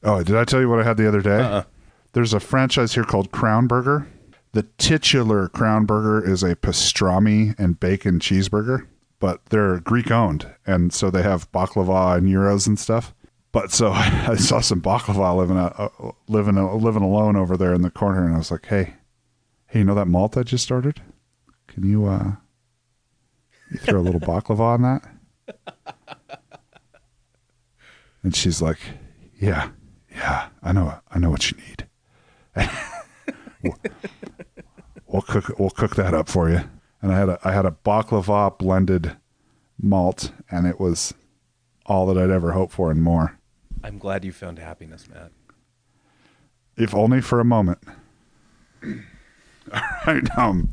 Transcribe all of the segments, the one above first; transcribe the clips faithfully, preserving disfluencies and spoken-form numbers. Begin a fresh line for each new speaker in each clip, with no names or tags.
Oh, did I tell you what I had the other day?
Uh-uh.
There's a franchise here called Crown Burger. The titular Crown Burger is a pastrami and bacon cheeseburger, but they're Greek owned. And so they have baklava and gyros and stuff. But so I saw some baklava living uh, living uh, living alone over there in the corner, and I was like, "Hey, hey, you know that malt I just started? Can you uh, you throw a little baklava on that?" And she's like, "Yeah, yeah, I know, I know what you need. we'll, we'll cook, we'll cook that up for you." And I had a I had a baklava blended malt, and it was all that I'd ever hoped for and more.
I'm glad you found happiness, Matt.
If only for a moment. All right. Um,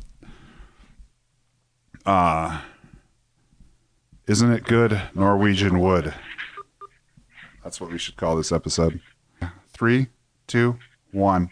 uh, isn't it good Norwegian wood? That's what we should call this episode. Three, two, one.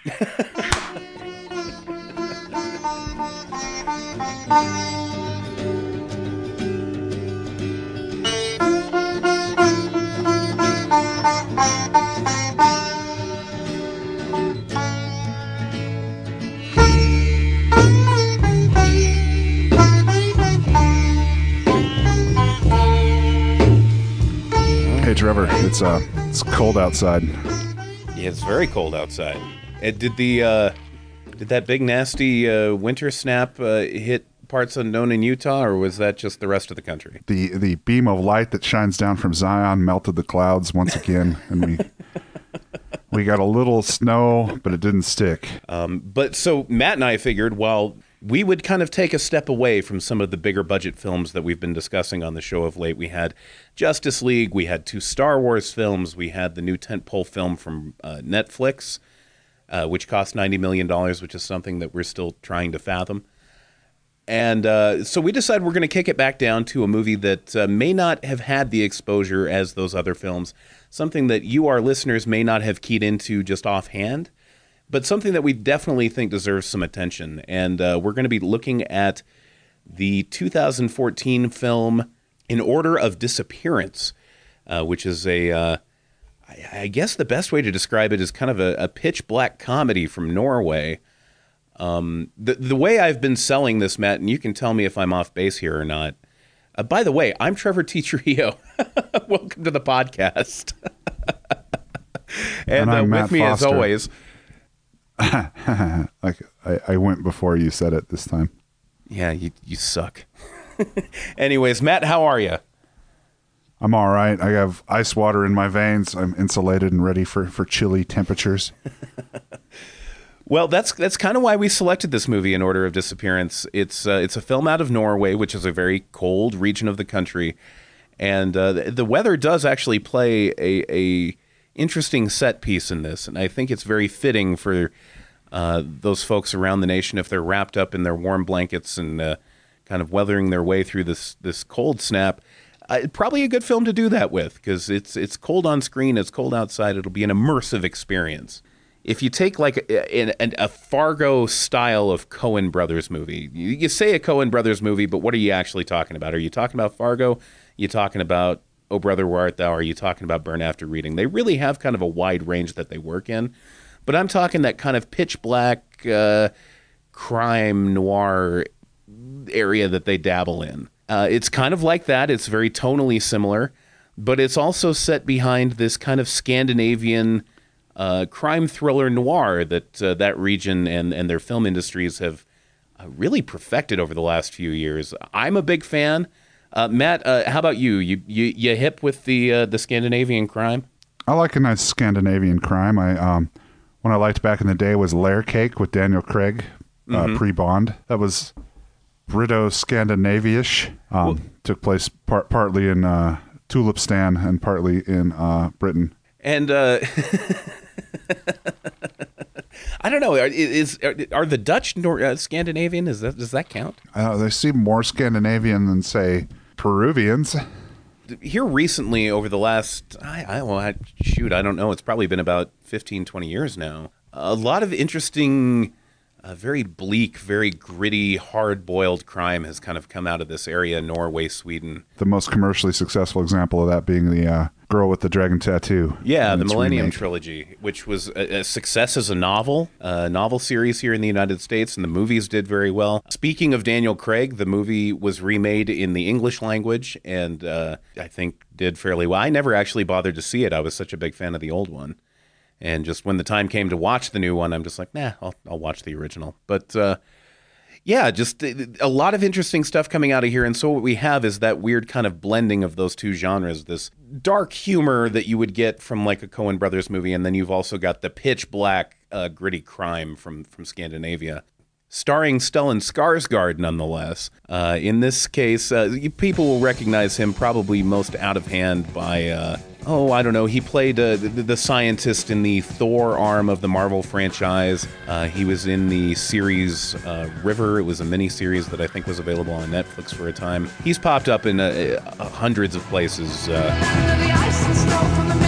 Hey Trevor, it's uh, it's cold outside.
Yeah, it's very cold outside. Uh, did the uh, did that big nasty uh, winter snap uh, hit parts unknown in Utah, or was that just the rest of the country?
The the beam of light that shines down from Zion melted the clouds once again, and we we got a little snow, but it didn't stick.
Um, but so Matt and I figured, well, we would kind of take a step away from some of the bigger budget films that we've been discussing on the show of late. We had Justice League, we had two Star Wars films, we had the new tentpole film from uh, Netflix, uh, which cost ninety million dollars, which is something that we're still trying to fathom. And uh, so we decided we're going to kick it back down to a movie that uh, may not have had the exposure as those other films, something that you, our listeners, may not have keyed into just offhand, but something that we definitely think deserves some attention. And uh, we're going to be looking at the two thousand fourteen film In Order of Disappearance, uh, which is a, uh, I, I guess the best way to describe it is kind of a, a pitch black comedy from Norway. Um, the, the way I've been selling this, Matt, and you can tell me if I'm off base here or not. Uh, by the way, I'm Trevor T. Trujillo. Welcome to the podcast. and
And I'm
uh,
Matt
with me,
Foster.
as always...
like I, I went before you said it this time.
Yeah, you you suck. Anyways, Matt, how are you?
I'm all right. I have ice water in my veins. I'm insulated and ready for, for chilly temperatures.
Well, that's that's kind of why we selected this movie, In Order of Disappearance. It's uh, it's a film out of Norway, which is a very cold region of the country, and uh, the, the weather does actually play a a interesting set piece in this, and I think it's very fitting for uh, those folks around the nation if they're wrapped up in their warm blankets and uh, kind of weathering their way through this this cold snap. Uh, probably a good film to do that with, because it's it's cold on screen, it's cold outside. It'll be an immersive experience. If you take like a, a, a Fargo style of Coen Brothers movie, you, you say a Coen Brothers movie, but what are you actually talking about? Are you talking about Fargo? Are you talking about Oh Brother, Where Art Thou? Are you talking about Burn After Reading? They really have kind of a wide range that they work in, but I'm talking that kind of pitch black uh, crime noir area that they dabble in. Uh, it's kind of like that. It's very tonally similar, but it's also set behind this kind of Scandinavian uh, crime thriller noir that uh, that region and, and their film industries have uh, really perfected over the last few years. I'm a big fan. Uh, Matt, uh, how about you? You you, you hip with the uh, the Scandinavian crime?
I like a nice Scandinavian crime. I um, one I liked back in the day was Layer Cake with Daniel Craig, uh,
Mm-hmm.
pre-Bond. That was Brito-Scandinavish. Um,
Well-
took place part, partly in uh, Tulipistan and partly in uh, Britain.
And uh, I don't know. Are, is are, are the Dutch nor, uh, Scandinavian? Is that does that count?
Uh, they seem more Scandinavian than, say, Peruvians.
Here recently, over the last, I, I, well, I, shoot, I don't know. It's probably been about fifteen, twenty years now. A lot of interesting a very bleak, very gritty, hard-boiled crime has kind of come out of this area, Norway, Sweden.
The most commercially successful example of that being the uh, Girl with the Dragon Tattoo.
Yeah, the Millennium
remake.
Trilogy, which was a, a success as a novel, a novel series here in the United States, and the movies did very well. Speaking of Daniel Craig, the movie was remade in the English language, and uh, I think did fairly well. I never actually bothered to see it. I was such a big fan of the old one. And just when the time came to watch the new one, I'm just like, nah, I'll, I'll watch the original. But uh, yeah, just a lot of interesting stuff coming out of here. And so what we have is that weird kind of blending of those two genres, this dark humor that you would get from like a Coen Brothers movie. And then you've also got the pitch black, uh, gritty crime from, from Scandinavia. Starring Stellan Skarsgård, nonetheless. Uh, in this case, uh, people will recognize him probably most out of hand by, uh, oh, I don't know, he played uh, the, the scientist in the Thor arm of the Marvel franchise. Uh, he was in the series uh, River. It was a mini-series that I think was available on Netflix for a time. He's popped up in uh, uh, hundreds of places. Uh,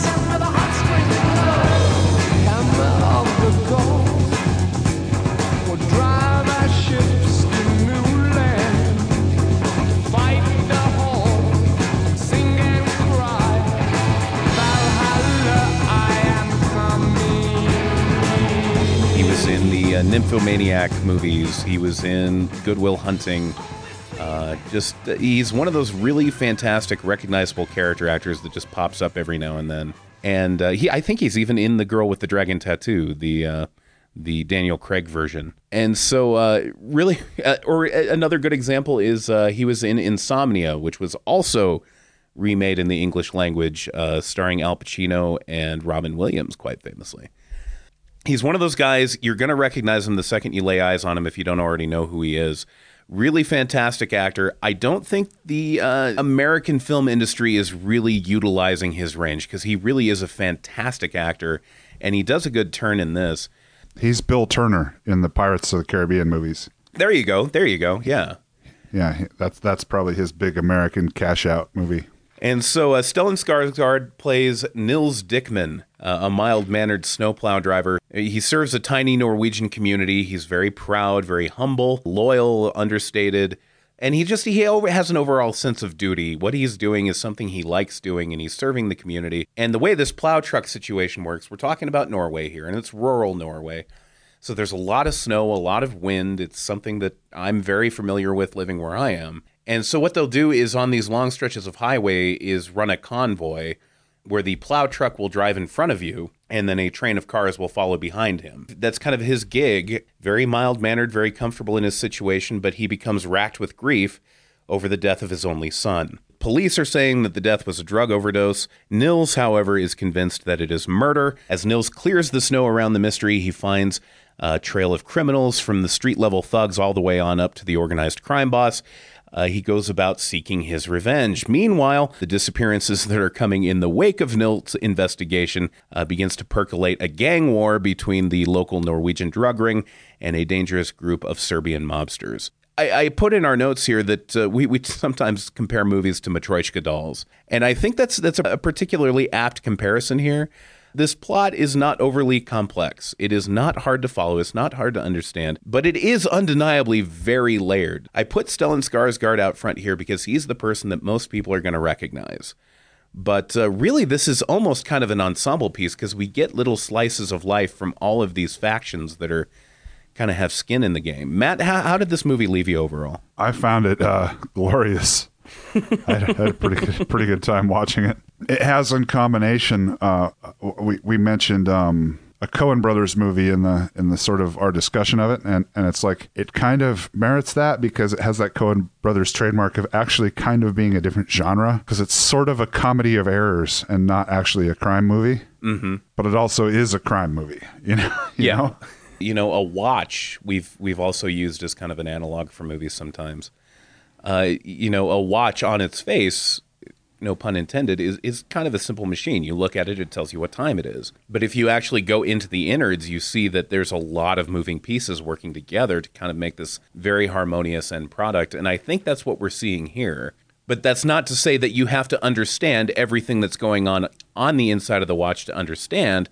in the uh, Nymphomaniac movies. He was in Good Will Hunting. Uh, just uh, he's one of those really fantastic, recognizable character actors that just pops up every now and then. And uh, he, I think he's even in The Girl with the Dragon Tattoo, the uh, the Daniel Craig version. And so, uh, really, uh, or another good example is uh, he was in Insomnia, which was also remade in the English language, uh, starring Al Pacino and Robin Williams, quite famously. He's one of those guys, you're going to recognize him the second you lay eyes on him if you don't already know who he is. Really fantastic actor. I don't think the uh, American film industry is really utilizing his range because he really is a fantastic actor, and he does a good turn in this.
He's Bill Turner in the Pirates of the Caribbean movies.
There you go. There you go. Yeah.
Yeah, that's that's probably his big American cash-out movie.
And so uh, Stellan Skarsgård plays Nils Dickman, uh, a mild-mannered snowplow driver. He serves a tiny Norwegian community. He's very proud, very humble, loyal, understated, and he just he has an overall sense of duty. What he's doing is something he likes doing, and he's serving the community. And the way this plow truck situation works, we're talking about Norway here, and it's rural Norway. So there's a lot of snow, a lot of wind. It's something that I'm very familiar with living where I am. And so what they'll do is on these long stretches of highway is run a convoy where the plow truck will drive in front of you and then a train of cars will follow behind him. That's kind of his gig, very mild-mannered, very comfortable in his situation, but he becomes racked with grief over the death of his only son. Police are saying that the death was a drug overdose. Nils, however, is convinced that it is murder. As Nils clears the snow around the mystery, he finds a trail of criminals from the street-level thugs all the way on up to the organized crime boss. Uh, he goes about seeking his revenge. Meanwhile, the disappearances that are coming in the wake of Nils' investigation uh, begins to percolate a gang war between the local Norwegian drug ring and a dangerous group of Serbian mobsters. I, I put in our notes here that uh, we, we sometimes compare movies to Matryoshka dolls, and I think that's that's a particularly apt comparison here. This plot is not overly complex. It is not hard to follow. It's not hard to understand, but it is undeniably very layered. I put Stellan Skarsgård out front here because he's the person that most people are going to recognize. But uh, really, this is almost kind of an ensemble piece because we get little slices of life from all of these factions that are kind of have skin in the game. Matt, how, how did this movie leave you overall?
I found it uh, glorious. I had a pretty good, pretty good time watching it. It has in combination. Uh, we we mentioned um, a Coen Brothers movie in the in the sort of our discussion of it, and and it's like it kind of merits that because it has that Coen Brothers trademark of actually kind of being a different genre because it's sort of a comedy of errors and not actually a crime movie. Mm-hmm. But it also is a crime movie. You know. You
yeah.
know?
You know, a watch we've we've also used as kind of an analog for movies sometimes. Uh, you know, a watch on its face, no pun intended, is, is kind of a simple machine. You look at it, it tells you what time it is. But if you actually go into the innards, you see that there's a lot of moving pieces working together to kind of make this very harmonious end product. And I think that's what we're seeing here. But that's not to say that you have to understand everything that's going on on the inside of the watch to understand.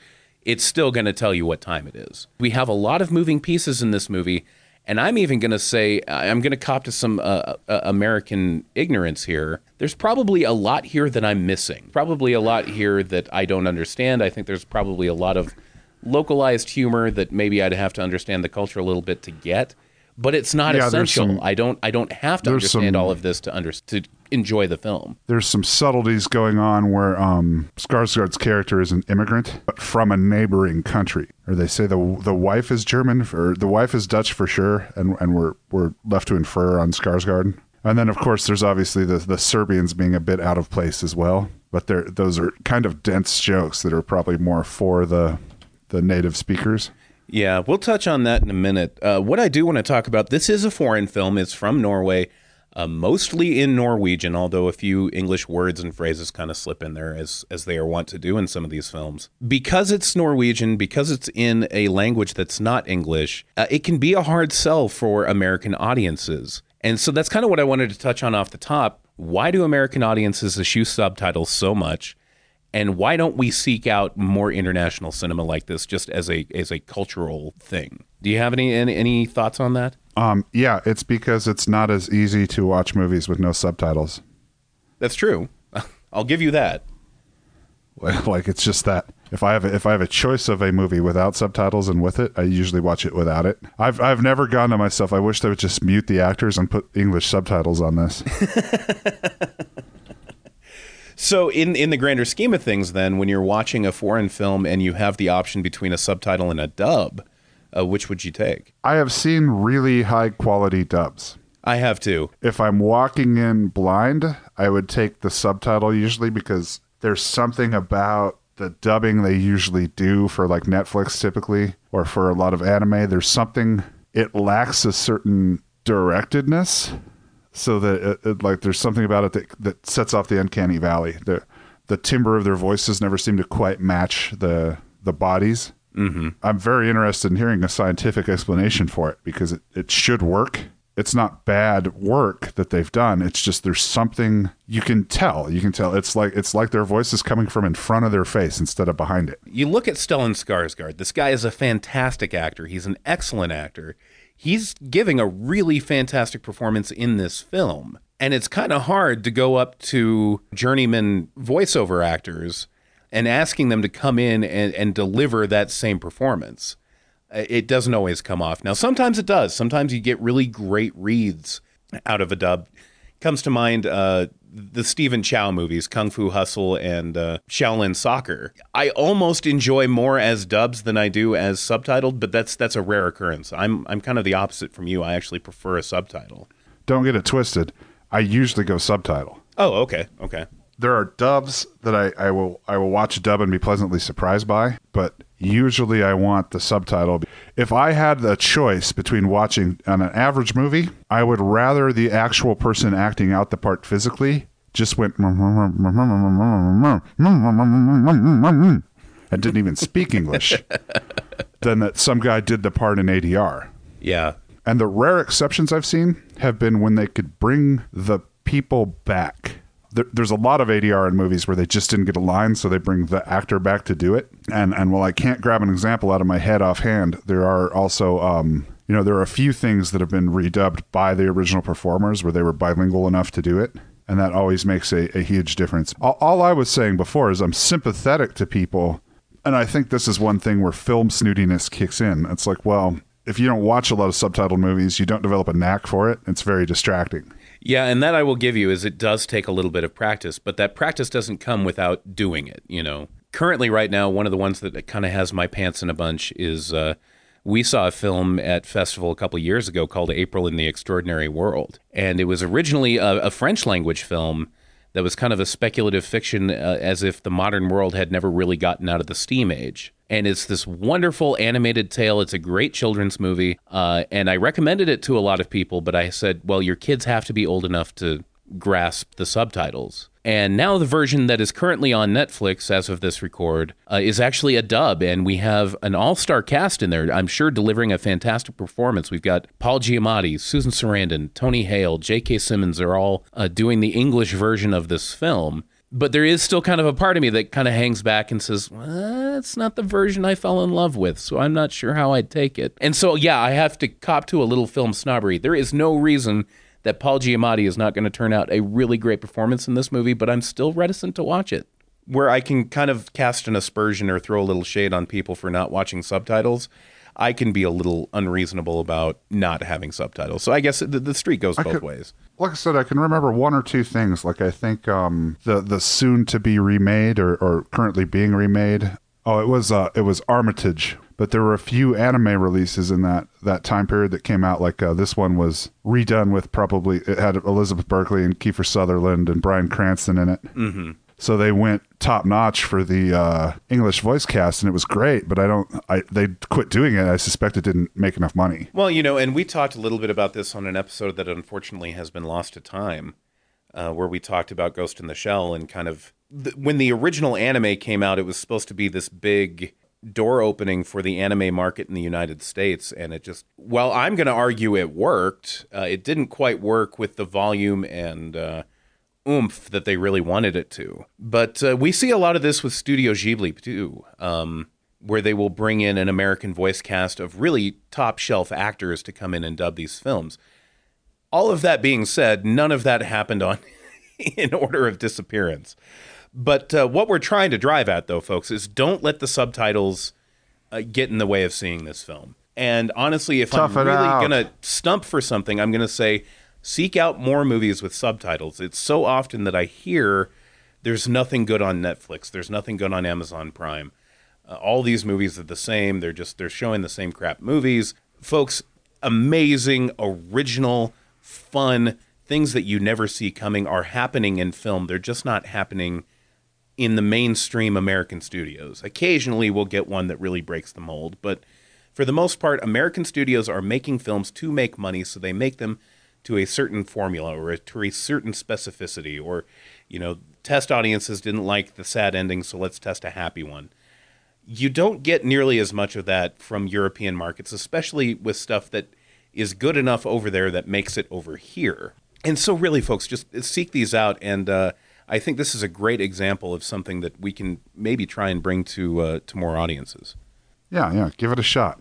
it's still going to tell you what time it is. We have a lot of moving pieces in this movie, and I'm even going to say, I'm going to cop to some uh, uh, American ignorance here. There's probably a lot here that I'm missing. Probably a lot here that I don't understand. I think there's probably a lot of localized humor that maybe I'd have to understand the culture a little bit to get. But it's not
yeah,
essential.
Some,
I don't I don't have to understand
some,
all of this to under, to enjoy the film.
There's some subtleties going on where um, Skarsgård's character is an immigrant, but from a neighboring country. Or they say the the wife is German, or the wife is Dutch for sure, and and we're we're left to infer on Skarsgård. And then of course there's obviously the the Serbians being a bit out of place as well. But they're those are kind of dense jokes that are probably more for the the native speakers.
Yeah, we'll touch on that in a minute. Uh, what I do want to talk about, this is a foreign film. It's from Norway, uh, mostly in Norwegian, although a few English words and phrases kind of slip in there, as as they are wont to do in some of these films. Because it's Norwegian, because it's in a language that's not English, uh, it can be a hard sell for American audiences. And so that's kind of what I wanted to touch on off the top. Why do American audiences eschew subtitles so much? And why don't we seek out more international cinema like this, just as a as a cultural thing? Do you have any any, any thoughts on that?
Um, yeah, it's because it's not as easy to watch movies with no subtitles.
That's true. I'll give you that.
Like it's just that if I have a, if I have a choice of a movie without subtitles and with it, I usually watch it without it. I've I've never gone to myself, I wish they would just mute the actors and put English subtitles on this.
So in, in the grander scheme of things, then, when you're watching a foreign film and you have the option between a subtitle and a dub, uh, which would you take?
I have seen really high quality dubs.
I have too.
If I'm walking in blind, I would take the subtitle usually because there's something about the dubbing they usually do for like Netflix typically, or for a lot of anime. There's something, it lacks a certain directedness. So that it, it, like there's something about it that, that sets off the uncanny valley. The the timbre of their voices never seem to quite match the the bodies.
Mm-hmm.
I'm very interested in hearing a scientific explanation for it because it, it should work. It's not bad work that they've done. It's just there's something you can tell. You can tell it's like it's like their voice is coming from in front of their face instead of behind it.
You look at Stellan Skarsgård. This guy is a fantastic actor. He's an excellent actor. He's giving a really fantastic performance in this film. And it's kind of hard to go up to journeyman voiceover actors and asking them to come in and, and deliver that same performance. It doesn't always come off. Now, sometimes it does. Sometimes you get really great reads out of a dub. Comes to mind uh, the Stephen Chow movies, Kung Fu Hustle and uh, Shaolin Soccer. I almost enjoy more as dubs than I do as subtitled, but that's that's a rare occurrence. I'm I'm kind of the opposite from you. I actually prefer a subtitle.
Don't get it twisted. I usually go subtitle.
Oh, okay, okay.
There are dubs that I, I will I will watch a dub and be pleasantly surprised by, but usually I want the subtitle. If I had the choice between watching on an average movie, I would rather the actual person acting out the part physically just went and didn't even speak English than that some guy did the part in A D R.
Yeah.
And the rare exceptions I've seen have been when they could bring the people back. There, there's a lot of A D R in movies where they just didn't get a line, so they bring the actor back to do it. And and while I can't grab an example out of my head offhand, there are also, um, you know, there are a few things that have been redubbed by the original performers where they were bilingual enough to do it. And that always makes a, a huge difference. All, all I was saying before is I'm sympathetic to people. And I think this is one thing where film snootiness kicks in. It's like, well, if you don't watch a lot of subtitled movies, you don't develop a knack for it. It's very distracting.
Yeah, and that I will give you is it does take a little bit of practice, but that practice doesn't come without doing it, you know. Currently, right now, one of the ones that kind of has my pants in a bunch is uh, we saw a film at Festival a couple years ago called April in the Extraordinary World. And it was originally a, a French language film that was kind of a speculative fiction uh, as if the modern world had never really gotten out of the steam age. And it's this wonderful animated tale. It's a great children's movie. Uh, and I recommended it to a lot of people, but I said, well, your kids have to be old enough to grasp the subtitles. And now the version that is currently on Netflix, as of this record, uh, is actually a dub. And we have an all-star cast in there, I'm sure, delivering a fantastic performance. We've got Paul Giamatti, Susan Sarandon, Tony Hale, J K. Simmons are all uh, doing the English version of this film. But there is still kind of a part of me that kind of hangs back and says, well, that's not the version I fell in love with, so I'm not sure how I'd take it. And so, yeah, I have to cop to a little film snobbery. There is no reason that Paul Giamatti is not going to turn out a really great performance in this movie, but I'm still reticent to watch it. Where I can kind of cast an aspersion or throw a little shade on people for not watching subtitles, I can be a little unreasonable about not having subtitles. So I guess the, the street goes
I
both
could,
ways.
Like I said, I can remember one or two things. Like I think um, the the soon to be remade or, or currently being remade. Oh, it was uh, it was Armitage. But there were a few anime releases in that, that time period that came out. Like uh, this one was redone with probably it had Elizabeth Berkley and Kiefer Sutherland and Bryan Cranston in it.
Mm-hmm.
So they went top notch for the uh, English voice cast, and it was great. But I don't. I they quit doing it. I suspect it didn't make enough money.
Well, you know, and we talked a little bit about this on an episode that unfortunately has been lost to time, uh, where we talked about Ghost in the Shell and kind of th- when the original anime came out, it was supposed to be this big door opening for the anime market in the United States, and it just. Well, I'm going to argue it worked. Uh, it didn't quite work with the volume and. Uh, oomph that they really wanted it to. But uh, we see a lot of this with Studio Ghibli too, um, where they will bring in an American voice cast of really top shelf actors to come in and dub these films. All of that being said, none of that happened on In Order of Disappearance. But uh, what we're trying to drive at, though, folks, is don't let the subtitles uh, get in the way of seeing this film. And honestly, if
Tough
I'm really
out.
going to stump for something, I'm going to say, seek out more movies with subtitles. It's so often that I hear there's nothing good on Netflix. There's nothing good on Amazon Prime. Uh, all these movies are the same. They're just, they're showing the same crap movies. Folks, amazing, original, fun things that you never see coming are happening in film. They're just not happening in the mainstream American studios. Occasionally we'll get one that really breaks the mold, but for the most part, American studios are making films to make money, so they make them to a certain formula or a, to a certain specificity, or, you know, test audiences didn't like the sad ending, so let's test a happy one. You don't get nearly as much of that from European markets, especially with stuff that is good enough over there that makes it over here. And so really, folks, just seek these out, and uh, I think this is a great example of something that we can maybe try and bring to uh, to more audiences.
Yeah, yeah, give it a shot.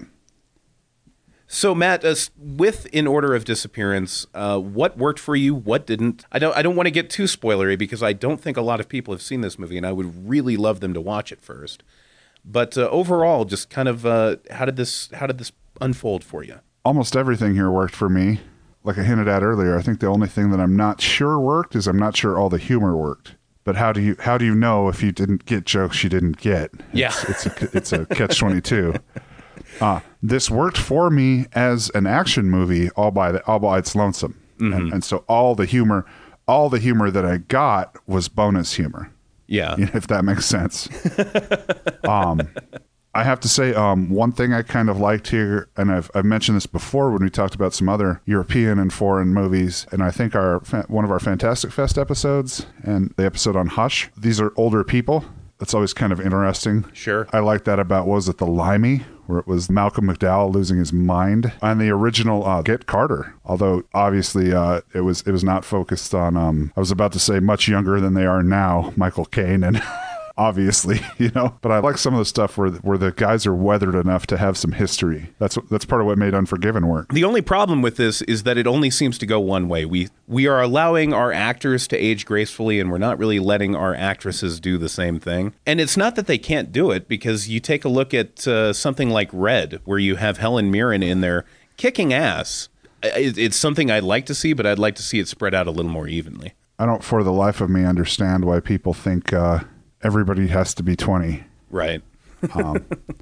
So, Matt, uh, with In Order of Disappearance, uh, what worked for you? What didn't? I don't. I don't want to get too spoilery because I don't think a lot of people have seen this movie, and I would really love them to watch it first. But uh, overall, just kind of, uh, how did this? How did this unfold for you?
Almost everything here worked for me. Like I hinted at earlier, I think the only thing that I'm not sure worked is I'm not sure all the humor worked. But how do you how do you know if you didn't get jokes you didn't get? It's,
Yeah,
it's a it's a catch twenty-two. Uh, this worked for me as an action movie all by the, all by its lonesome. Mm-hmm. And, and so all the humor, all the humor that I got was bonus humor.
Yeah.
You know, if that makes sense. um, I have to say, um, one thing I kind of liked here, and I've, I've mentioned this before when we talked about some other European and foreign movies, and I think our one of our Fantastic Fest episodes and the episode on Hush, these are older people. That's always kind of interesting.
Sure.
I like that about, what was it, The Limey, where it was Malcolm McDowell losing his mind. And the original uh, Get Carter, although obviously uh, it was it was not focused on, um, I was about to say much younger than they are now, Michael Caine and... Obviously, you know, but I like some of the stuff where where the guys are weathered enough to have some history. That's that's part of what made Unforgiven work.
The only problem with this is that it only seems to go one way. We we are allowing our actors to age gracefully, and we're not really letting our actresses do the same thing. And it's not that they can't do it, because you take a look at uh, something like Red, where you have Helen Mirren in there kicking ass. It, it's something I'd like to see, but I'd like to see it spread out a little more evenly.
I don't, for the life of me, understand why people think uh, everybody has to be twenty.
Right.
Um,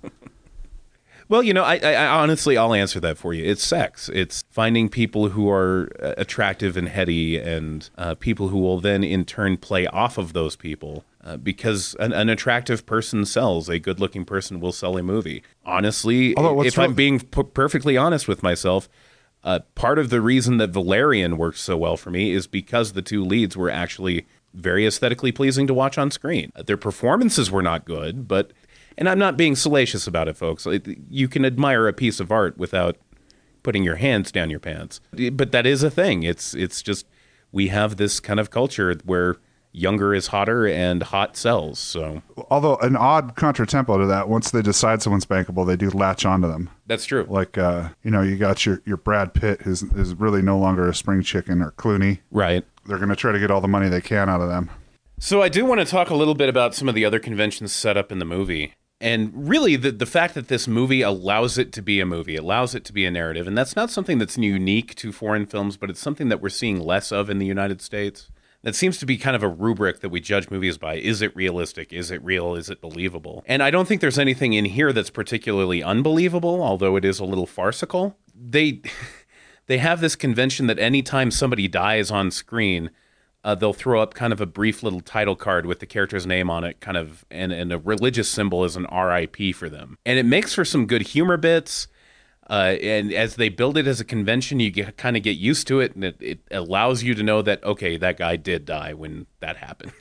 well, you know, I, I honestly, I'll answer that for you. It's sex. It's finding people who are attractive and heady, and uh, people who will then in turn play off of those people. Uh, because an, an attractive person sells. A good-looking person will sell a movie. Honestly, if
real-
I'm being p- perfectly honest with myself, uh, part of the reason that Valerian works so well for me is because the two leads were actually very aesthetically pleasing to watch on screen. Their performances were not good, but, and I'm not being salacious about it, folks. You can admire a piece of art without putting your hands down your pants. But that is a thing. It's it's just, we have this kind of culture where younger is hotter and hot sells. So
Although an odd contratempo to that, once they decide someone's bankable, they do latch onto them.
that's true.
Like, uh, you know, you got your, your Brad Pitt, who's is really no longer a spring chicken, or Clooney.
Right.
They're going to try to get all the money they can out of them.
So I do want to talk a little bit about some of the other conventions set up in the movie. And really, the, the fact that this movie allows it to be a movie, allows it to be a narrative, and that's not something that's unique to foreign films, but it's something that we're seeing less of in the United States. That seems to be kind of a rubric that we judge movies by. Is it realistic? Is it real? Is it believable? And I don't think there's anything in here that's particularly unbelievable, although it is a little farcical. They they have this convention that anytime somebody dies on screen, uh, they'll throw up kind of a brief little title card with the character's name on it, kind of, and, and a religious symbol as an R I P for them. And it makes for some good humor bits. Uh, and as they build it as a convention, you get, kind of get used to it, and it, it allows you to know that, okay, that guy did die when that happened.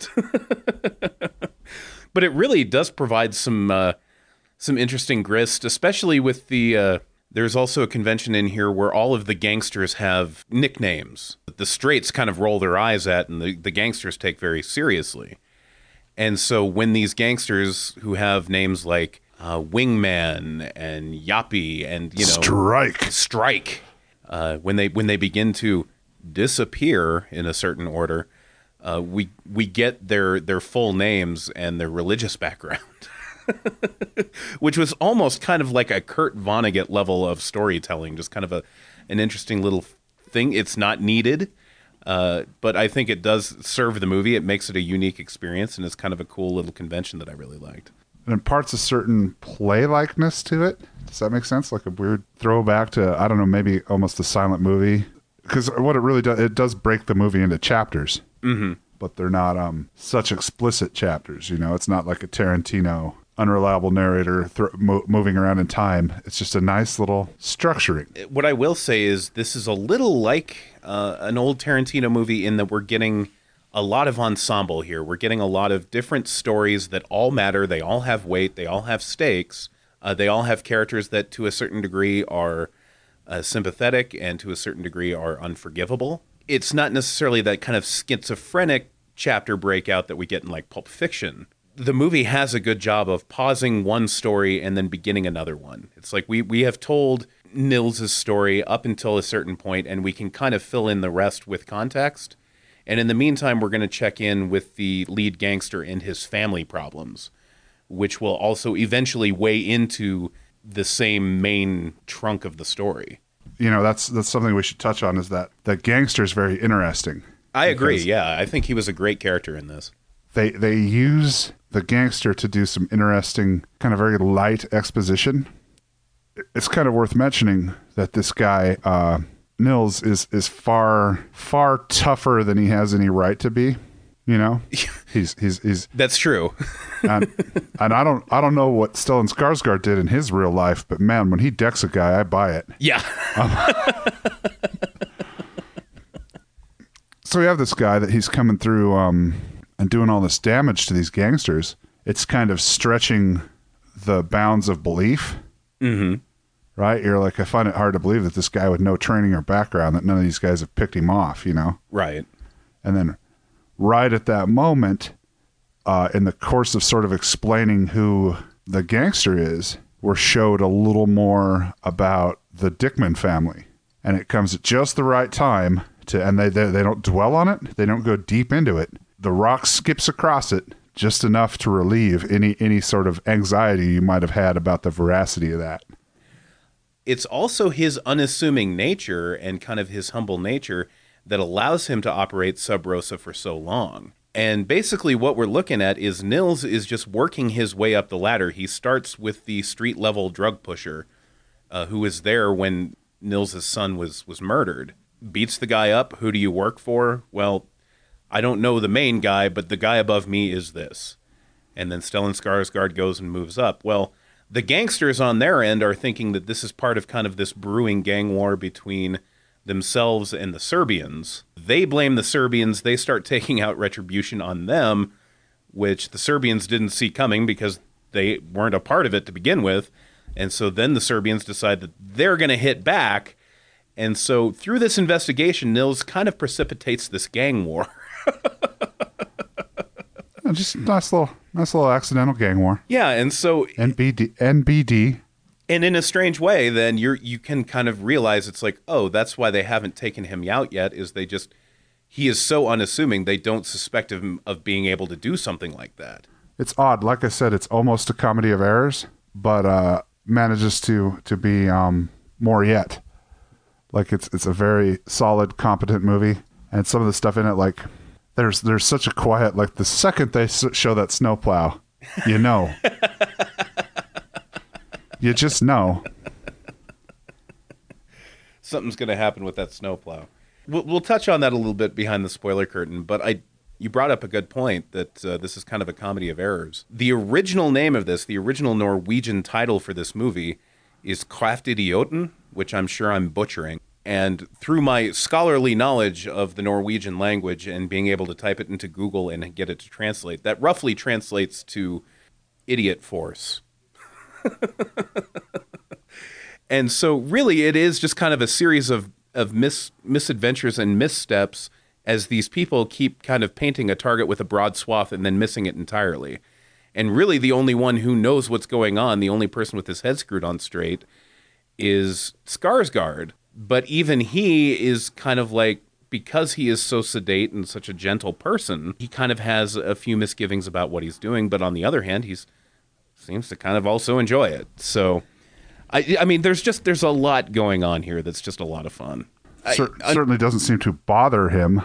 But it really does provide some uh, some interesting grist, especially with the... Uh, there's also a convention in here where all of the gangsters have nicknames that the straights kind of roll their eyes at, and the, the gangsters take very seriously. And so when these gangsters who have names like Uh, Wingman and Yappy and, you know,
Strike.
Strike. Uh, when they when they begin to disappear in a certain order, uh, we we get their their full names and their religious background, which was almost kind of like a Kurt Vonnegut level of storytelling, just kind of a an interesting little thing. It's not needed, uh, but I think it does serve the movie. It makes it a unique experience, and it's kind of a cool little convention that I really liked.
It imparts a certain play-likeness to it. Does that make sense? Like a weird throwback to, I don't know, maybe almost a silent movie. Because what it really does, it does break the movie into chapters.
Mm-hmm.
But they're not um, such explicit chapters, you know? It's not like a Tarantino unreliable narrator th- mo- moving around in time. It's just a nice little structuring.
What I will say is this is a little like uh, an old Tarantino movie in that we're getting a lot of ensemble here. We're getting a lot of different stories that all matter. They all have weight. They all have stakes. Uh, they all have characters that to a certain degree are uh, sympathetic and to a certain degree are unforgivable. It's not necessarily that kind of schizophrenic chapter breakout that we get in like Pulp Fiction. The movie has a good job of pausing one story and then beginning another one. It's like we, we have told Nils' story up until a certain point, and we can kind of fill in the rest with context. And in the meantime, we're going to check in with the lead gangster and his family problems, which will also eventually weigh into the same main trunk of the story.
You know, that's that's something we should touch on, is that the gangster is very interesting.
I agree, yeah. I think he was a great character in this.
They they use the gangster to do some interesting, kind of very light exposition. It's kind of worth mentioning that this guy... Uh, Nils is is far far tougher than he has any right to be, you know. He's he's he's
That's true.
and, and I don't I don't know what Stellan Skarsgård did in his real life, but man, when he decks a guy, I buy it.
Yeah.
Um, so we have this guy that he's coming through um, and doing all this damage to these gangsters. It's kind of stretching the bounds of belief.
Mm-hmm.
Right? You're like, I find it hard to believe that this guy with no training or background, that none of these guys have picked him off, you know?
Right.
And then right at that moment, uh, in the course of sort of explaining who the gangster is, we're showed a little more about the Dickman family. And it comes at just the right time to, and they, they, they don't dwell on it. They don't go deep into it. The Rock skips across it just enough to relieve any, any sort of anxiety you might have had about the veracity of that.
It's also his unassuming nature and kind of his humble nature that allows him to operate Sub Rosa for so long. And basically what we're looking at is Nils is just working his way up the ladder. He starts with the street-level drug pusher uh, who was there when Nils' son was, was murdered. Beats the guy up. Who do you work for? Well, I don't know the main guy, but the guy above me is this. And then Stellan Skarsgård goes and moves up. Well, the gangsters on their end are thinking that this is part of kind of this brewing gang war between themselves and the Serbians. They blame the Serbians. They start taking out retribution on them, which the Serbians didn't see coming because they weren't a part of it to begin with. And so then the Serbians decide that they're going to hit back. And so through this investigation, Nils kind of precipitates this gang war.
just nice little, nice little accidental gang war.
Yeah, and so
N B D, N B D.
And in a strange way, then you're you can kind of realize it's like, oh, that's why they haven't taken him out yet. Is they just he is so unassuming they don't suspect him of being able to do something like that.
It's odd. Like I said, it's almost a comedy of errors, but uh, manages to to be um, more yet. Like it's it's a very solid, competent movie, and some of the stuff in it, like there's there's such a quiet. Like the second they s- show that snowplow, you know, you just know
Something's going to happen with that snowplow. We'll, we'll touch on that a little bit behind the spoiler curtain, but I. You brought up a good point that uh, this is kind of a comedy of errors. The original name of this, the original Norwegian title for this movie is Kraftidioten, which I'm sure I'm butchering. And through my scholarly knowledge of the Norwegian language and being able to type it into Google and get it to translate, that roughly translates to idiot force. And so really it is just kind of a series of, of mis- misadventures and missteps as these people keep kind of painting a target with a broad swath and then missing it entirely. And really the only one who knows what's going on, the only person with his head screwed on straight, is Skarsgård. But even he is kind of like, because he is so sedate and such a gentle person, he kind of has a few misgivings about what he's doing. But on the other hand, he seems to kind of also enjoy it. So, I, I mean, there's just, there's a lot going on here that's just a lot of fun.
Cer-
I,
certainly doesn't seem to bother him.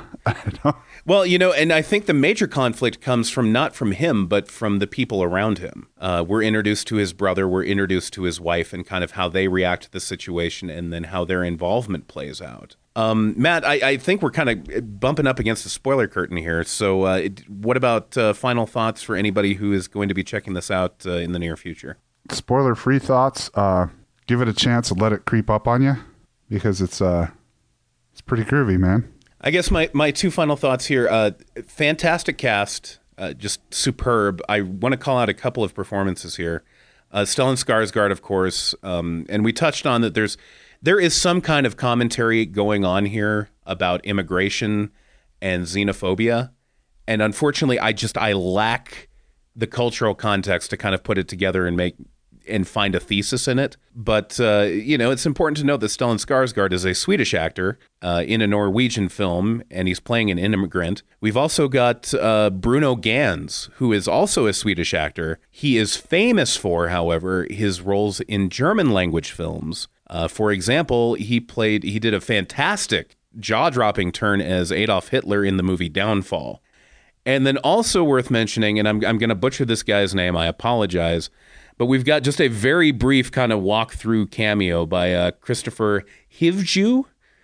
Well, you know, and I think the major conflict comes from not from him, but from the people around him. Uh, we're introduced to his brother, we're introduced to his wife, and kind of how they react to the situation, and then how their involvement plays out. Um, Matt, I, I think we're kind of bumping up against the spoiler curtain here. So, uh, it, what about uh, final thoughts for anybody who is going to be checking this out uh, in the near future?
Spoiler-free thoughts. Uh, give it a chance and let it creep up on you, because it's uh, it's pretty groovy, man.
I guess my, my two final thoughts here. Uh, fantastic cast, uh, just superb. I want to call out a couple of performances here. Uh, Stellan Skarsgård, of course, um, and we touched on that there's there is some kind of commentary going on here about immigration and xenophobia. And unfortunately, I just I lack the cultural context to kind of put it together and make and find a thesis in it. But, uh, you know, it's important to note that Stellan Skarsgård is a Swedish actor uh, in a Norwegian film, and he's playing an immigrant. We've also got uh, Bruno Gans, who is also a Swedish actor. He is famous for, however, his roles in German language films. Uh, for example, he played, he did a fantastic jaw-dropping turn as Adolf Hitler in the movie Downfall. And then also worth mentioning, and I'm, I'm going to butcher this guy's name, I apologize, but we've got just a very brief kind of walk-through cameo by uh, Christopher Hivju.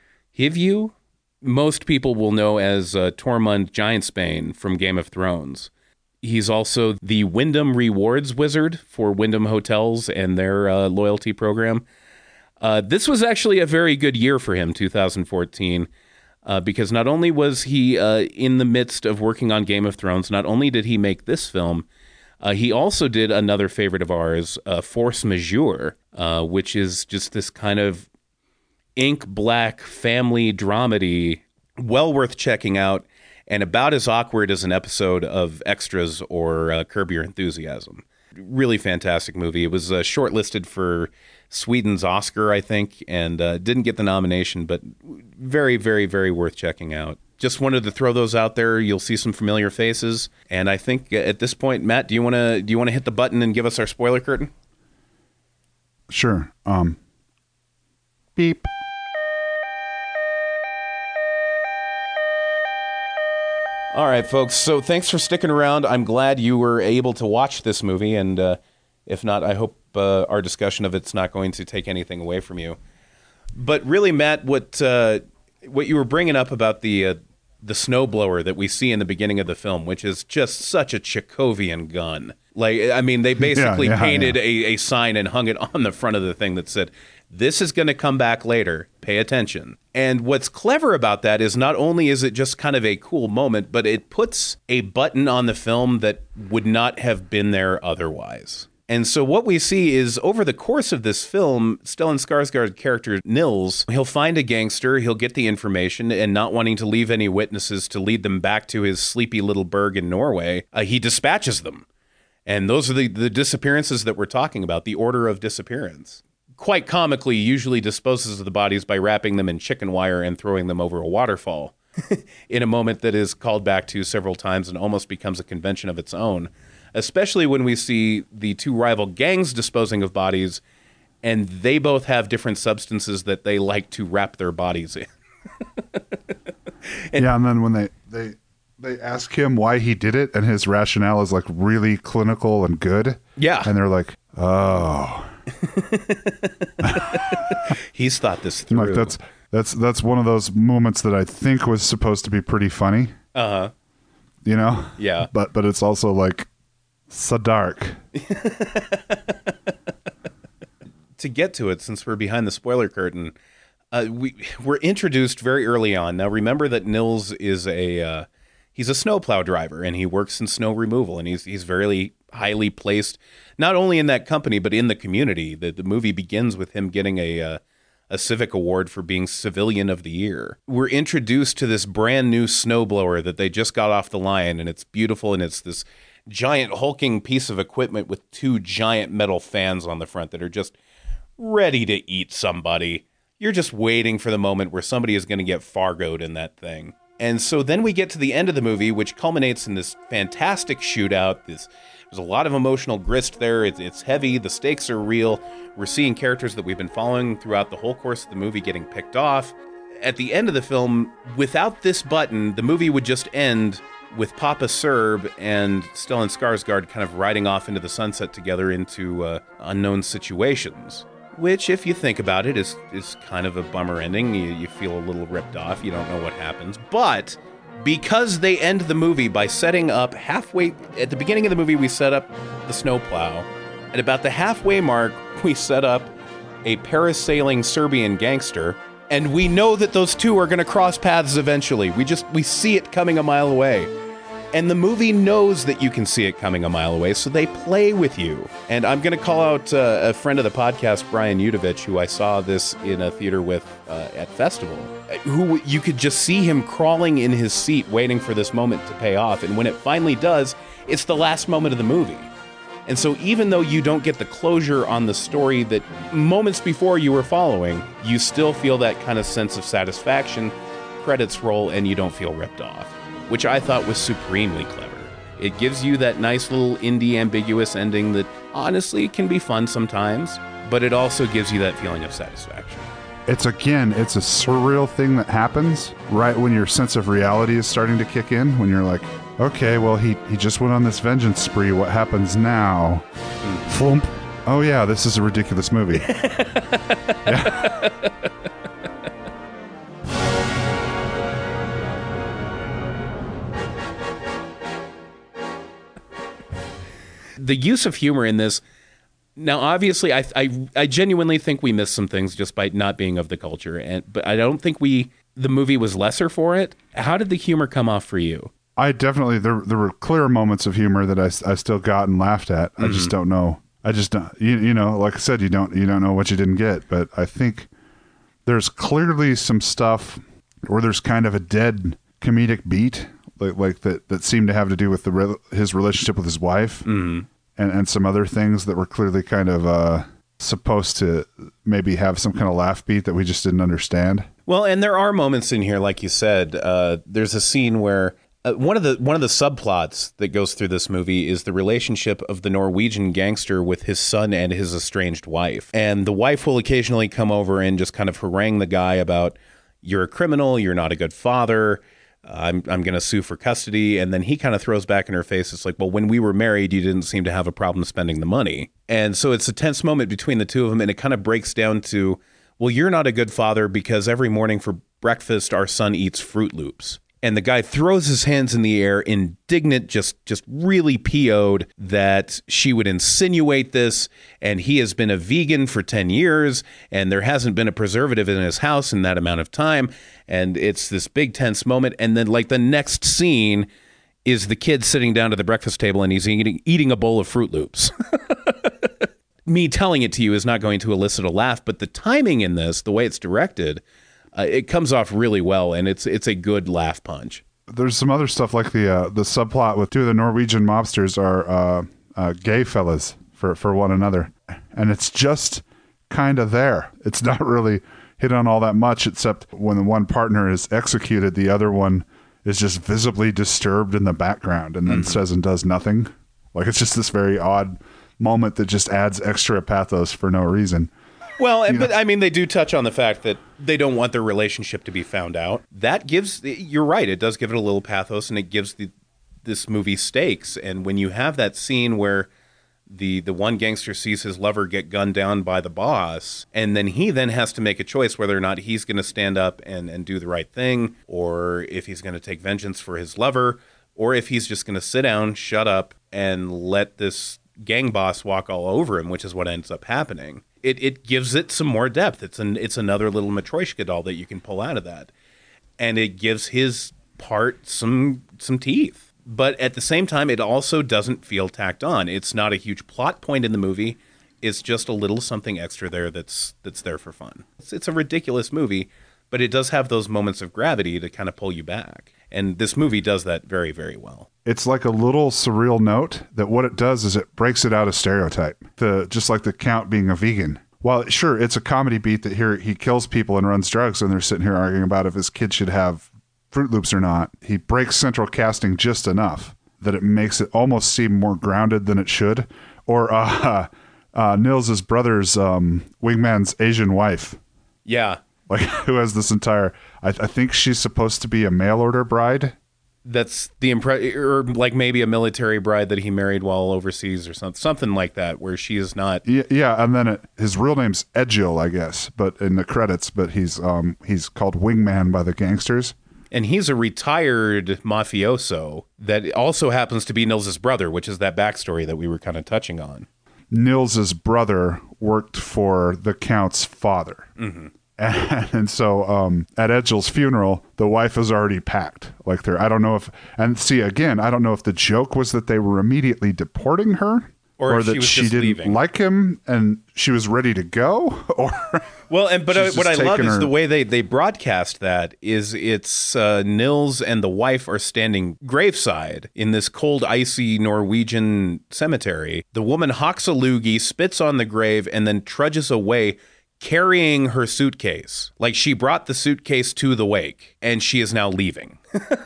Hivju? Most people will know as uh, Tormund Giantsbane from Game of Thrones. He's also the Wyndham Rewards Wizard for Wyndham Hotels and their uh, loyalty program. Uh, this was actually a very good year for him, two thousand fourteen, uh, because not only was he uh, in the midst of working on Game of Thrones, not only did he make this film, Uh, he also did another favorite of ours, uh, Force Majeure, uh, which is just this kind of ink black family dramedy, well worth checking out, and about as awkward as an episode of Extras or uh, Curb Your Enthusiasm. Really fantastic movie. It was uh, shortlisted for Sweden's Oscar, I think, and uh, didn't get the nomination, but very, very, very worth checking out. Just wanted to throw those out there. You'll see some familiar faces, and I think at this point, Matt, do you want to do you want to hit the button and give us our spoiler curtain?
Sure. Um. Beep.
All right, folks. So thanks for sticking around. I'm glad you were able to watch this movie, and uh, if not, I hope uh, our discussion of it's not going to take anything away from you. But really, Matt, what uh, what you were bringing up about the uh, the snowblower that we see in the beginning of the film, which is just such a Chekhovian gun. Like, I mean, they basically
yeah, yeah,
painted
yeah.
A, a sign and hung it on the front of the thing that said, "This is going to come back later. Pay attention." And what's clever about that is not only is it just kind of a cool moment, but it puts a button on the film that would not have been there otherwise. And so what we see is over the course of this film, Stellan Skarsgård character Nils, he'll find a gangster, he'll get the information, and not wanting to leave any witnesses to lead them back to his sleepy little burg in Norway, uh, he dispatches them. And those are the, the disappearances that we're talking about, the order of disappearance. Quite comically, usually disposes of the bodies by wrapping them in chicken wire and throwing them over a waterfall in a moment that is called back to several times and almost becomes a convention of its own. Especially when we see the two rival gangs disposing of bodies, and they both have different substances that they like to wrap their bodies in.
and, yeah, and then when they, they they ask him why he did it, and his rationale is like really clinical and good.
Yeah.
And they're like, oh.
He's thought this through.
Like that's that's that's one of those moments that I think was supposed to be pretty funny.
Uh-huh.
You know?
Yeah.
But but it's also like so dark.
To get to it, since we're behind the spoiler curtain, uh, we we're introduced very early on. Now, remember that Nils is a uh, he's a snowplow driver, and he works in snow removal, and he's he's very highly placed, not only in that company but in the community. The the movie begins with him getting a uh, a civic award for being Civilian of the Year. We're introduced to this brand new snowblower that they just got off the line, and it's beautiful, and it's this giant hulking piece of equipment with two giant metal fans on the front that are just ready to eat somebody. You're just waiting for the moment where somebody is going to get Fargoed in that thing. And so then we get to the end of the movie, which culminates in this fantastic shootout. This, there's a lot of emotional grist there. It's, it's heavy. The stakes are real. We're seeing characters that we've been following throughout the whole course of the movie getting picked off. At the end of the film, without this button, the movie would just end with Papa Serb and Stellan Skarsgård kind of riding off into the sunset together into uh, unknown situations. Which, if you think about it, is is kind of a bummer ending. You, you feel a little ripped off. You don't know what happens. But because they end the movie by setting up halfway... At the beginning of the movie, we set up the snowplow. At about the halfway mark, we set up a parasailing Serbian gangster. And we know that those two are going to cross paths eventually. We just... We see it coming a mile away. And the movie knows that you can see it coming a mile away, so they play with you. And I'm going to call out uh, a friend of the podcast, Brian Udovich, who I saw this in a theater with uh, at Festival, who you could just see him crawling in his seat waiting for this moment to pay off. And when it finally does, it's the last moment of the movie. And so even though you don't get the closure on the story that moments before you were following, you still feel that kind of sense of satisfaction. Credits roll, and you don't feel ripped off, which I thought was supremely clever. It gives you that nice little indie ambiguous ending that honestly can be fun sometimes, but it also gives you that feeling of satisfaction.
It's again, it's a surreal thing that happens right when your sense of reality is starting to kick in, when you're like, okay, well, he, he just went on this vengeance spree. What happens now? Mm. Flump. Oh yeah, this is a ridiculous movie. Yeah.
The use of humor in this, now obviously I, I I genuinely think we missed some things just by not being of the culture, and but I don't think we the movie was lesser for it. How did the humor come off for you?
I definitely, there there were clear moments of humor that I, I still got and laughed at. Mm-hmm. I just don't know. I just don't, you, you know, like I said, you don't you don't know what you didn't get, but I think there's clearly some stuff where there's kind of a dead comedic beat, like like that that seemed to have to do with the re- his relationship with his wife. Mm-hmm. And, and some other things that were clearly kind of uh, supposed to maybe have some kind of laugh beat that we just didn't understand.
Well, and there are moments in here, like you said. Uh, there's a scene where uh, one of the one of the subplots that goes through this movie is the relationship of the Norwegian gangster with his son and his estranged wife. And the wife will occasionally come over and just kind of harangue the guy about, you're a criminal, you're not a good father, I'm I'm going to sue for custody. And then he kind of throws back in her face. It's like, well, when we were married, you didn't seem to have a problem spending the money. And so it's a tense moment between the two of them. And it kind of breaks down to, well, you're not a good father because every morning for breakfast, our son eats Fruit Loops. And the guy throws his hands in the air, indignant, just just really P O'd that she would insinuate this. And he has been a vegan for ten years, and there hasn't been a preservative in his house in that amount of time. And it's this big tense moment. And then like the next scene is the kid sitting down to the breakfast table, and he's eating, eating a bowl of Fruit Loops. me telling it to you is not going to elicit a laugh, but the timing in this, the way it's directed, uh, it comes off really well, and it's it's a good laugh punch.
There's some other stuff like the uh, the subplot with two of the Norwegian mobsters are uh, uh, gay fellas for, for one another. And it's just kind of there. It's not really hit on all that much, except when the one partner is executed, the other one is just visibly disturbed in the background and then mm-hmm. says and does nothing. Like, it's just this very odd moment that just adds extra pathos for no reason.
Well, you but know? I mean, they do touch on the fact that they don't want their relationship to be found out. That gives, you're right, it does give it a little pathos, and it gives the this movie stakes. And when you have that scene where the the one gangster sees his lover get gunned down by the boss, and then he then has to make a choice whether or not he's going to stand up and, and do the right thing, or if he's going to take vengeance for his lover, or if he's just going to sit down, shut up, and let this gang boss walk all over him, which is what ends up happening. It it gives it some more depth. It's an it's another little Matryoshka doll that you can pull out of that, and it gives his part some some teeth. But at the same time, it also doesn't feel tacked on. It's not a huge plot point in the movie. It's just a little something extra there that's that's there for fun. It's, it's a ridiculous movie, but it does have those moments of gravity to kind of pull you back. And this movie does that very, very well.
It's like a little surreal note that what it does is it breaks it out of stereotype. The just like the Count being a vegan. While sure, it's a comedy beat that here he kills people and runs drugs, and they're sitting here arguing about if his kid should have Fruit Loops or not. He breaks central casting just enough that it makes it almost seem more grounded than it should. Or uh, uh, Nils' brother's um, wingman's Asian wife.
Yeah.
Like, who has this entire, I, I think she's supposed to be a mail order bride.
That's the impre- or like maybe a military bride that he married while overseas or something, something like that, where she is not.
Yeah, yeah, and then it, his real name's Edgil, I guess, but in the credits, but he's um he's called Wingman by the gangsters.
And he's a retired mafioso that also happens to be Nils' brother, which is that backstory that we were kind of touching on.
Nils' brother worked for the Count's father.
Mm-hmm.
And, and so um, at Edgil's funeral, the wife is already packed. Like they're, I don't know if, and see, again, I don't know if the joke was that they were immediately deporting her or, or that she, she didn't leaving. like him and she was ready to go. Or
well, and but uh, what I love is her... the way they, they broadcast that is it's uh, Nils and the wife are standing graveside in this cold, icy Norwegian cemetery. The woman hawks a loogie, spits on the grave, and then trudges away carrying her suitcase. Like she brought the suitcase to the wake and she is now leaving.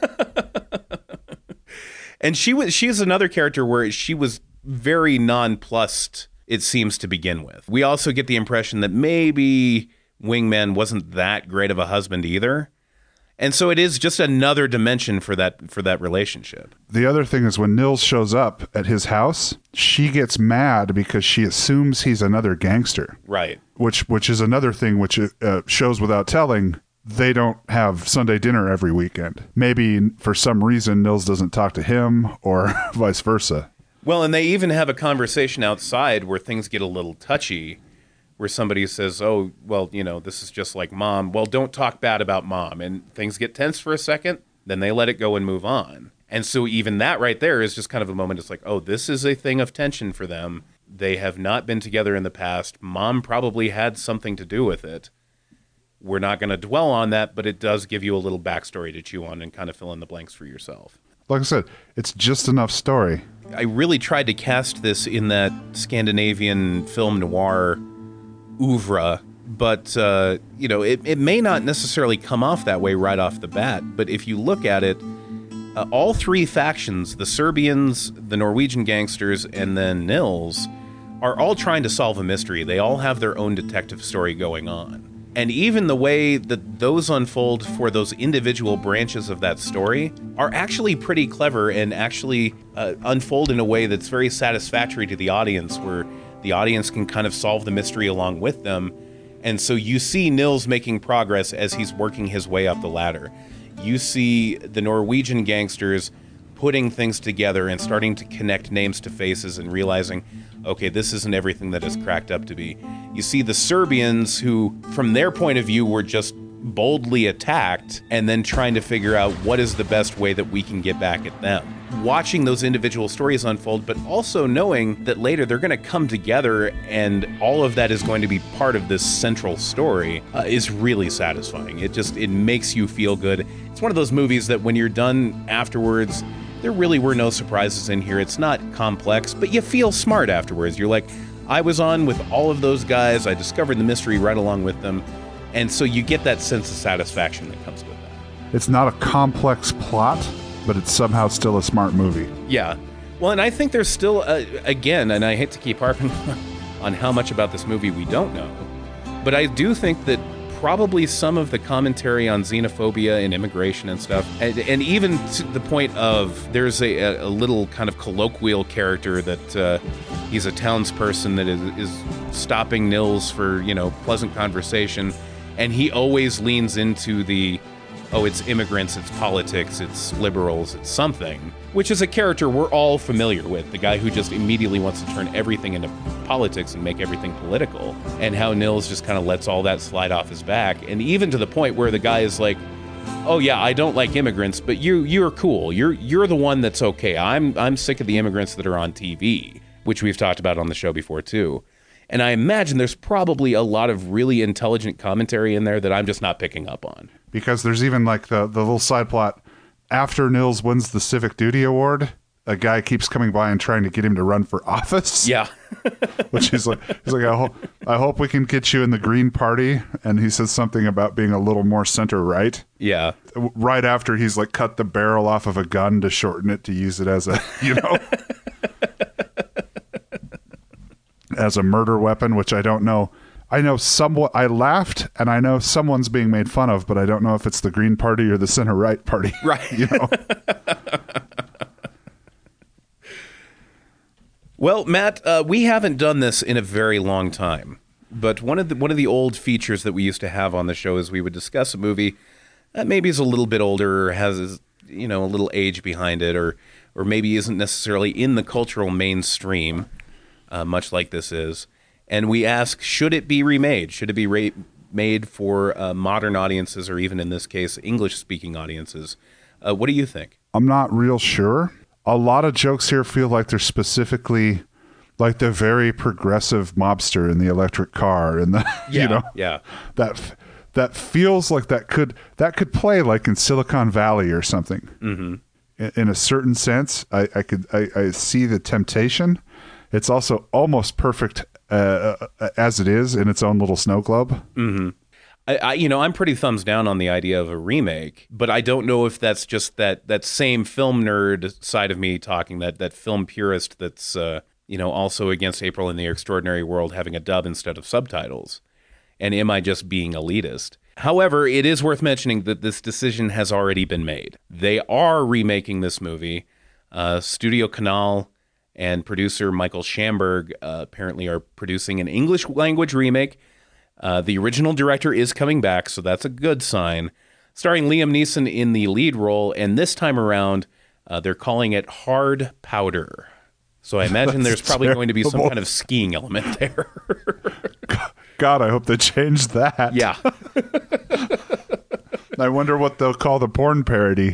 And she was she is another character where she was very nonplussed, it seems, to begin with. We also get the impression that maybe Wingman wasn't that great of a husband either. And so it is just another dimension for that for that relationship.
The other thing is when Nils shows up at his house, she gets mad because she assumes he's another gangster.
Right.
Which which is another thing which uh, shows without telling they don't have Sunday dinner every weekend. Maybe for some reason Nils doesn't talk to him or vice versa.
Well, and they even have a conversation outside where things get a little touchy, where somebody says, oh, well, you know, this is just like mom. Well, don't talk bad about mom. And things get tense for a second, then they let it go and move on. And so even that right there is just kind of a moment. It's like, oh, this is a thing of tension for them. They have not been together in the past. Mom probably had something to do with it. We're not going to dwell on that, but it does give you a little backstory to chew on and kind of fill in the blanks for yourself.
Like I said, it's just enough story.
I really tried to cast this in that Scandinavian film noir oeuvre, but uh, you know, it, it may not necessarily come off that way right off the bat. But if you look at it, uh, all three factions, the Serbians, the Norwegian gangsters, and then Nils, are all trying to solve a mystery. They all have their own detective story going on. And even the way that those unfold for those individual branches of that story are actually pretty clever and actually uh, unfold in a way that's very satisfactory to the audience, where the audience can kind of solve the mystery along with them. And so you see Nils making progress as he's working his way up the ladder. You see the Norwegian gangsters putting things together and starting to connect names to faces and realizing, okay, this isn't everything that it's cracked up to be. You see the Serbians who, from their point of view, were just boldly attacked and then trying to figure out what is the best way that we can get back at them. Watching those individual stories unfold, but also knowing that later they're going to come together and all of that is going to be part of this central story uh, is really satisfying. It just, it makes you feel good. It's one of those movies that when you're done afterwards, there really were no surprises in here. It's not complex, but you feel smart afterwards. You're like, I was on with all of those guys. I discovered the mystery right along with them. And so you get that sense of satisfaction that comes with that.
It's not a complex plot, but it's somehow still a smart movie.
Yeah. Well, and I think there's still, uh, again, and I hate to keep harping on how much about this movie we don't know, but I do think that probably some of the commentary on xenophobia and immigration and stuff, and, and even to the point of there's a, a little kind of colloquial character that uh, he's a townsperson that is, is stopping Nils for, you know, pleasant conversation, and he always leans into the, oh, it's immigrants, it's politics, it's liberals, it's something, which is a character we're all familiar with, the guy who just immediately wants to turn everything into politics and make everything political, and how Nils just kind of lets all that slide off his back, and even to the point where the guy is like, oh yeah, I don't like immigrants, but you you're cool, you're you're the one that's okay. I'm I'm sick of the immigrants that are on T V, which we've talked about on the show before too. And I imagine there's probably a lot of really intelligent commentary in there that I'm just not picking up on.
Because there's even like the, the little side plot. After Nils wins the Civic Duty Award, a guy keeps coming by and trying to get him to run for office.
Yeah.
Which he's like, he's like, I, ho- I hope we can get you in the Green Party. And he says something about being a little more center right.
Yeah.
Right after he's like cut the barrel off of a gun to shorten it to use it as a, you know, as a murder weapon, which I don't know. I know somewhat. I laughed, and I know someone's being made fun of, but I don't know if it's the Green Party or the Center Right Party.
Right.
You know.
Well, Matt, uh, we haven't done this in a very long time, but one of the one of the old features that we used to have on the show is we would discuss a movie that maybe is a little bit older, or has, you know, a little age behind it, or or maybe isn't necessarily in the cultural mainstream, uh, much like this is. And we ask, should it be remade? Should it be ra- made for uh, modern audiences, or even in this case, English-speaking audiences? Uh, what do you think?
I'm not real sure. A lot of jokes here feel like they're specifically like the very progressive mobster in the electric car, and the
Yeah,
you know
yeah.
that that feels like that could that could play like in Silicon Valley or something.
Mm-hmm.
In, in a certain sense, I, I could I, I see the temptation. It's also almost perfect uh, as it is in its own little snow globe.
Mm-hmm. I, I, you know, I'm pretty thumbs down on the idea of a remake, but I don't know if that's just that that same film nerd side of me talking, that that film purist that's uh, you know, also against April in the Extraordinary World having a dub instead of subtitles. And am I just being elitist? However, it is worth mentioning that this decision has already been made. They are remaking this movie. Uh, Studio Canal and producer Michael Schamberg uh, apparently are producing an English language remake. Uh, the original director is coming back, so that's a good sign. Starring Liam Neeson in the lead role, and this time around, uh, they're calling it Hard Powder. So I imagine there's probably
terrible.
going to be some kind of skiing element there.
God, I hope they change that.
Yeah.
I wonder what they'll call the porn parody.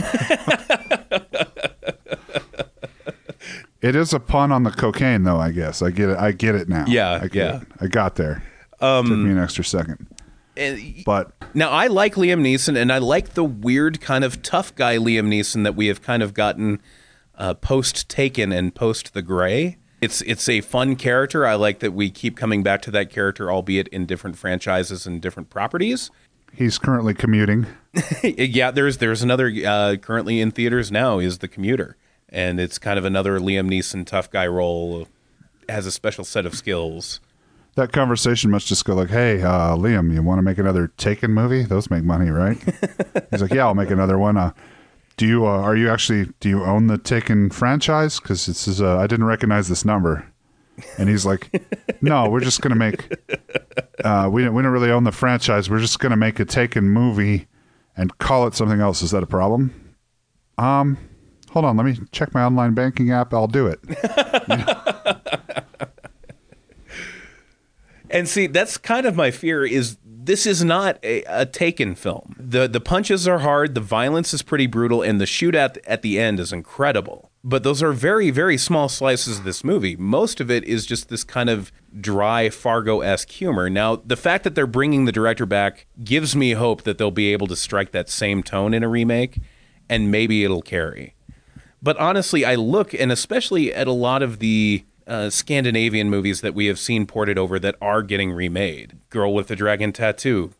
It is a pun on the cocaine, though, I guess. I get it. I get it now.
Yeah,
I get
yeah.
it. I got there.
Um,
Took me an extra second.
And,
But
now, I like Liam Neeson, and I like the weird kind of tough guy Liam Neeson that we have kind of gotten uh, post-Taken and post-The Gray. It's it's a fun character. I like that we keep coming back to that character, albeit in different franchises and different properties.
he's currently commuting.
Yeah, there's there's another uh, currently in theaters now is The Commuter. And it's kind of another Liam Neeson tough guy role. Has a special set of skills.
That conversation must just go like, hey, uh, Liam, you want to make another Taken movie? Those make money, right? He's like, yeah, I'll make another one. Uh, do you, uh, are you actually, do you own the Taken franchise? Because this is, uh, I didn't recognize this number. And he's like, no, we're just going to make, uh, we, don't, we don't really own the franchise. We're just going to make a Taken movie and call it something else. Is that a problem? Um, hold on. Let me check my online banking app. I'll do it. You know?
And see, that's kind of my fear is this is not a, a Taken film. The the punches are hard, the violence is pretty brutal, and the shootout at the end is incredible. But those are very, very small slices of this movie. Most of it is just this kind of dry Fargo-esque humor. Now, the fact that they're bringing the director back gives me hope that they'll be able to strike that same tone in a remake, and maybe it'll carry. But honestly, I look, and especially at a lot of the uh, Scandinavian movies that we have seen ported over that are getting remade. Girl with the Dragon Tattoo.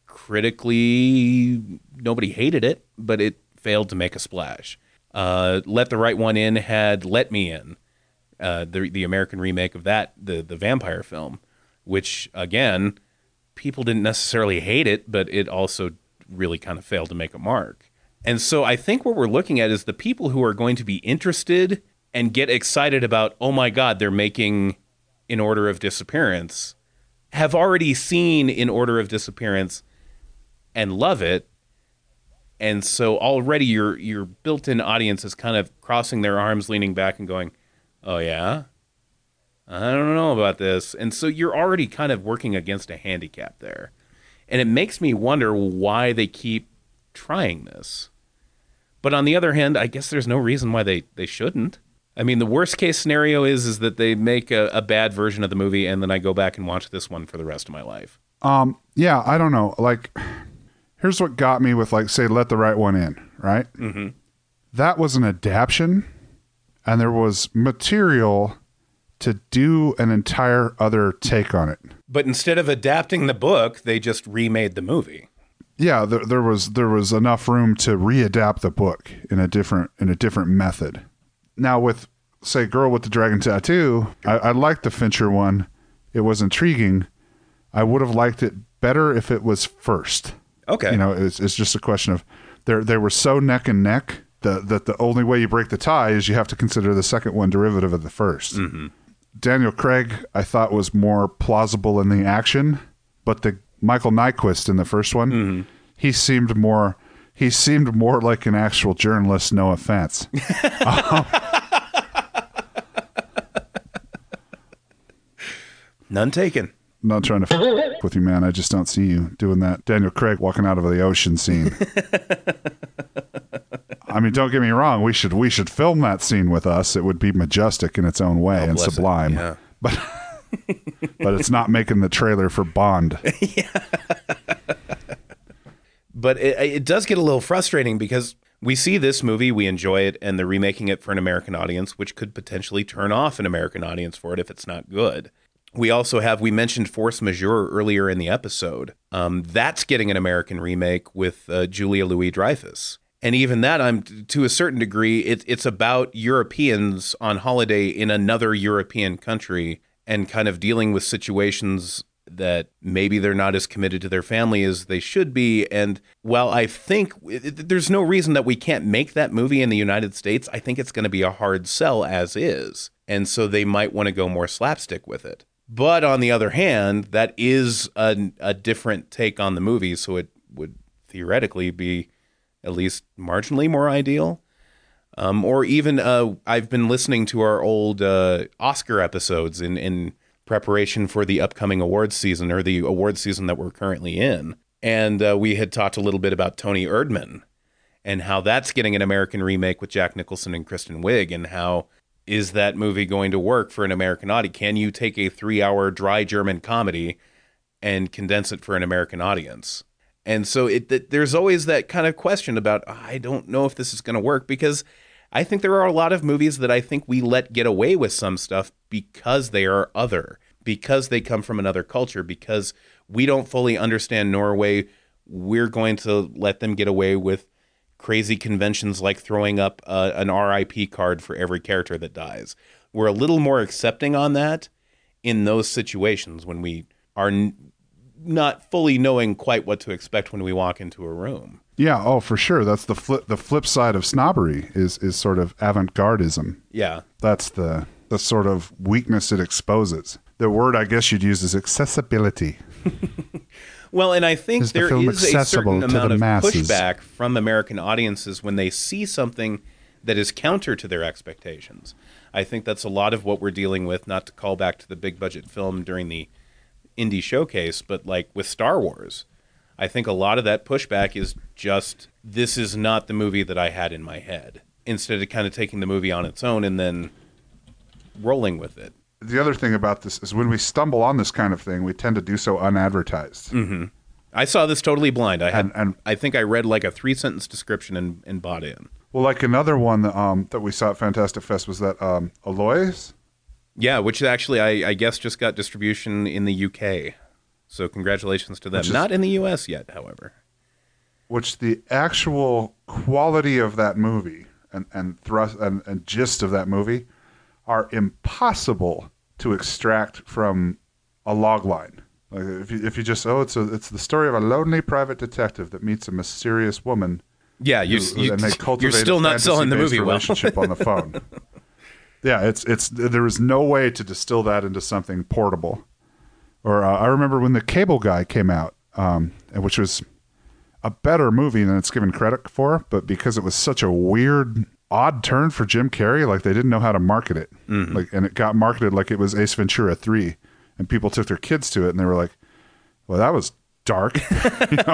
Critically, nobody hated it, but it failed to make a splash. Uh, Let the Right One In had Let Me In, uh, the the American remake of that, the the vampire film, which, again, people didn't necessarily hate it, but it also really kind of failed to make a mark. And so I think what we're looking at is the people who are going to be interested and get excited about, oh my God, they're making In Order of Disappearance, have already seen In Order of Disappearance and love it. And so already your your built-in audience is kind of crossing their arms, leaning back and going, oh, yeah? I don't know about this. And so you're already kind of working against a handicap there. And it makes me wonder why they keep trying this. But on the other hand, I guess there's no reason why they, they shouldn't. I mean, the worst-case scenario is, is that they make a, a bad version of the movie, and then I go back and watch this one for the rest of my life.
Um, yeah, I don't know. Like... Here's what got me with, like, say, Let the Right One In, right?
Mm-hmm.
That was an adaptation, and there was material to do an entire other take on it.
But instead of adapting the book, they just remade the movie.
Yeah, there, there was there was enough room to readapt the book in a different in a different method. Now, with, say, Girl with the Dragon Tattoo, I, I liked the Fincher one. It was intriguing. I would have liked it better if it was first.
Okay.
You know, it's, it's just a question of they they were so neck and neck that, that the only way you break the tie is you have to consider the second one derivative of the first.
Mm-hmm.
Daniel Craig, I thought, was more plausible in the action, but the Michael Nyqvist in the first one,
mm-hmm.
he seemed more he seemed more like an actual journalist. No offense. um,
None taken.
Not trying to f- with you, man. I just don't see you doing that Daniel Craig walking out of the ocean scene. I mean, don't get me wrong. We should we should film that scene with us. It would be majestic in its own way
oh,
and sublime.
Yeah.
But but it's not making the trailer for Bond.
Yeah. But it, it does get a little frustrating because we see this movie, we enjoy it, and they're remaking it for an American audience, which could potentially turn off an American audience for it if it's not good. We also have, we mentioned Force Majeure earlier in the episode. Um, that's getting an American remake with uh, Julia Louis-Dreyfus. And even that, I'm to a certain degree, it, it's about Europeans on holiday in another European country and kind of dealing with situations that maybe they're not as committed to their family as they should be. And while I think it, there's no reason that we can't make that movie in the United States, I think it's going to be a hard sell as is. And so they might want to go more slapstick with it. But on the other hand, that is a, a different take on the movie, so it would theoretically be at least marginally more ideal. Um, or even, uh, I've been listening to our old uh, Oscar episodes in, in preparation for the upcoming awards season, or the awards season that we're currently in. And uh, we had talked a little bit about Tony Erdmann and how that's getting an American remake with Jack Nicholson and Kristen Wiig, and how is that movie going to work for an American audience? Can you take a three-hour dry German comedy and condense it for an American audience? And so it, th- there's always that kind of question about, I don't know if this is going to work, because I think there are a lot of movies that I think we let get away with some stuff because they are other, because they come from another culture, because we don't fully understand Norway. We're going to let them get away with crazy conventions like throwing up uh, an R I P card for every character that dies. We're a little more accepting on that in those situations when we are n- not fully knowing quite what to expect when we walk into a room.
Yeah, oh, for sure. That's the flip. The flip side of snobbery is is sort of avant-gardism.
Yeah,
that's the the sort of weakness it exposes. The word I guess you'd use is accessibility.
Well, and I think
is the
there is a certain amount of
masses.
pushback from American audiences when they see something that is counter to their expectations. I think that's a lot of what we're dealing with, not to call back to the big budget film during the indie showcase, but like with Star Wars, I think a lot of that pushback is just, this is not the movie that I had in my head, instead of kind of taking the movie on its own and then rolling with it.
The other thing about this is when we stumble on this kind of thing, we tend to do so unadvertised.
Mm-hmm. I saw this totally blind. I had,
and, and
I think I read like a three sentence description and, and bought in.
Well, like another one that, um, that we saw at Fantastic Fest was that um, Aloys.
Yeah, which actually I, I guess just got distribution in the U K. So congratulations to them. Is, Not in the U S yet, however.
Which the actual quality of that movie and and thrust and, and gist of that movie are impossible to extract from a log line. Like if you if you just oh it's a it's the story of a lonely private detective that meets a mysterious woman.
Yeah, you,
who,
you,
and they cultivate
you're still
a
not selling the movie
relationship
well.
on the phone. Yeah, it's it's there was no way to distill that into something portable. Or uh, I remember when The Cable Guy came out, um, which was a better movie than it's given credit for, but because it was such a weird, odd turn for Jim Carrey, like they didn't know how to market it, mm-hmm. like, and it got marketed like it was Ace Ventura three, and people took their kids to it, and they were like, "Well, that was dark." You know?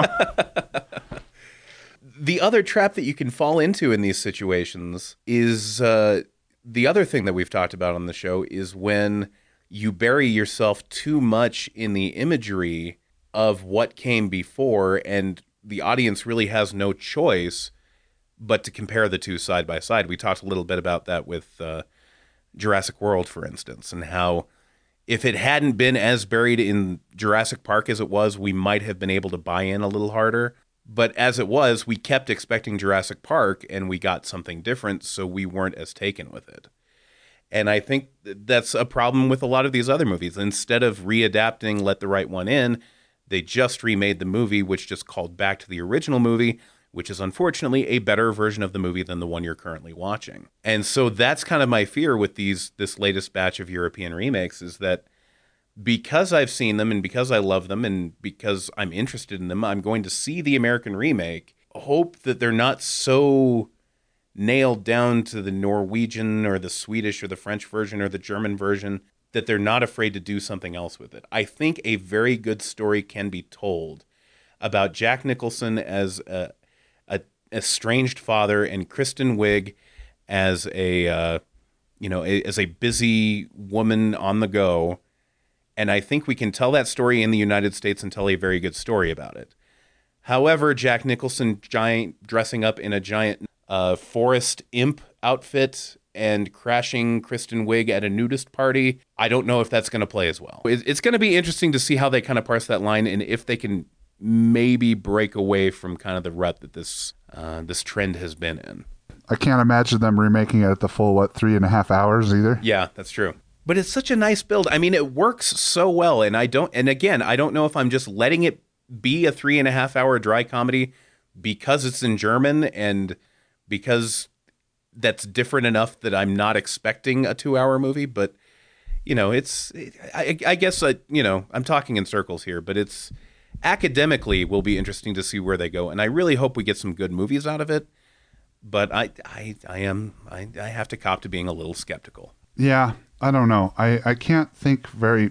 The other trap that you can fall into in these situations is uh, the other thing that we've talked about on the show is when you bury yourself too much in the imagery of what came before, and the audience really has no choice but to compare the two side by side. We talked a little bit about that with uh, Jurassic World, for instance, and how if it hadn't been as buried in Jurassic Park as it was, we might have been able to buy in a little harder. But as it was, we kept expecting Jurassic Park, and we got something different, so we weren't as taken with it. And I think that's a problem with a lot of these other movies. Instead of readapting Let the Right One In, they just remade the movie, which just called back to the original movie, which is unfortunately a better version of the movie than the one you're currently watching. And so that's kind of my fear with these this latest batch of European remakes, is that because I've seen them and because I love them and because I'm interested in them, I'm going to see the American remake, hope that they're not so nailed down to the Norwegian or the Swedish or the French version or the German version that they're not afraid to do something else with it. I think a very good story can be told about Jack Nicholson as a, a estranged father and Kristen Wiig as a uh, you know a, as a busy woman on the go, and I think we can tell that story in the United States and tell a very good story about it. However, Jack Nicholson giant dressing up in a giant Uh, forest imp outfit and crashing Kristen Wiig at a nudist party, I don't know if that's going to play as well. It's going to be interesting to see how they kind of parse that line and if they can maybe break away from kind of the rut that this uh, this trend has been in.
I can't imagine them remaking it at the full, what, three and a half hours either?
Yeah, that's true. But it's such a nice build. I mean, it works so well, and I don't, and again, I don't know if I'm just letting it be a three and a half hour dry comedy because it's in German and because that's different enough that I'm not expecting a two-hour movie. But, you know, it's, I, I guess, I, you know, I'm talking in circles here, but it's academically will be interesting to see where they go. And I really hope we get some good movies out of it. But I, I, I am, I, I have to cop to being a little skeptical.
Yeah, I don't know. I, I can't think very,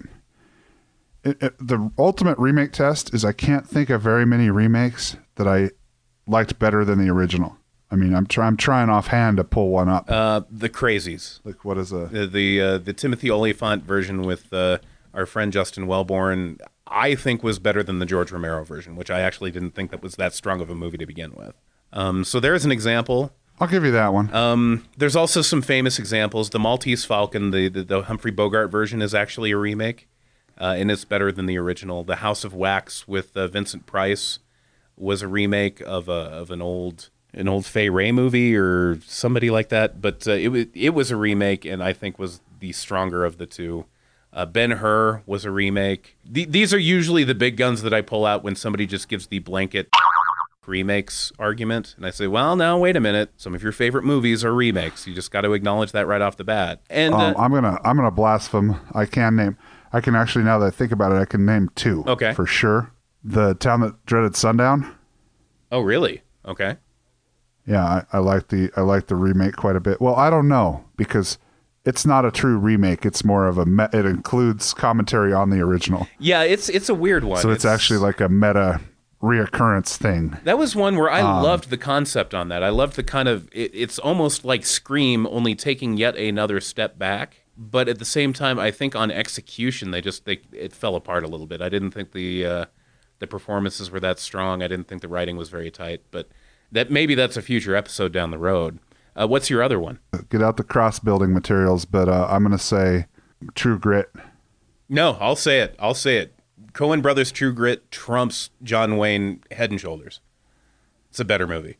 it, it, the ultimate remake test is I can't think of very many remakes that I liked better than the original. I mean, I'm trying. I'm trying offhand to pull one up.
Uh, the Crazies.
Like, what is a
the the, uh, the Timothy Olyphant version with uh, our friend Justin Welborn? I think was better than the George Romero version, which I actually didn't think that was that strong of a movie to begin with. Um, so there's an example.
I'll give you that one.
Um, there's also some famous examples. The Maltese Falcon, the the, the Humphrey Bogart version, is actually a remake, uh, and it's better than the original. The House of Wax with uh, Vincent Price was a remake of a of an old. an old Fay Wray movie or somebody like that, but uh, it was it was a remake, and I think was the stronger of the two. Uh, Ben-Hur was a remake. The, these are usually the big guns that I pull out when somebody just gives the blanket remakes argument, and I say, well, now wait a minute. Some of your favorite movies are remakes. You just got to acknowledge that right off the bat. And
um,
uh,
I'm gonna I'm gonna blaspheme. I can name. I can actually, now that I think about it, I can name two.
Okay,
for sure. The Town That Dreaded Sundown.
Oh, really? Okay.
Yeah, I, I like the I like the remake quite a bit. Well, I don't know, because it's not a true remake. It's more of a me- it includes commentary on the original.
Yeah, it's it's a weird one.
So it's, it's actually like a meta reoccurrence thing.
That was one where I
um,
loved the concept on that. I loved the kind of it, it's almost like Scream, only taking yet another step back. But at the same time, I think on execution, they just they it fell apart a little bit. I didn't think the uh, the performances were that strong. I didn't think the writing was very tight. But that maybe that's a future episode down the road. Uh, what's your other one?
Get out the cross building materials, but uh, I'm going to say True Grit.
No, I'll say it. I'll say it. Coen Brothers' True Grit trumps John Wayne Head and Shoulders. It's a better movie.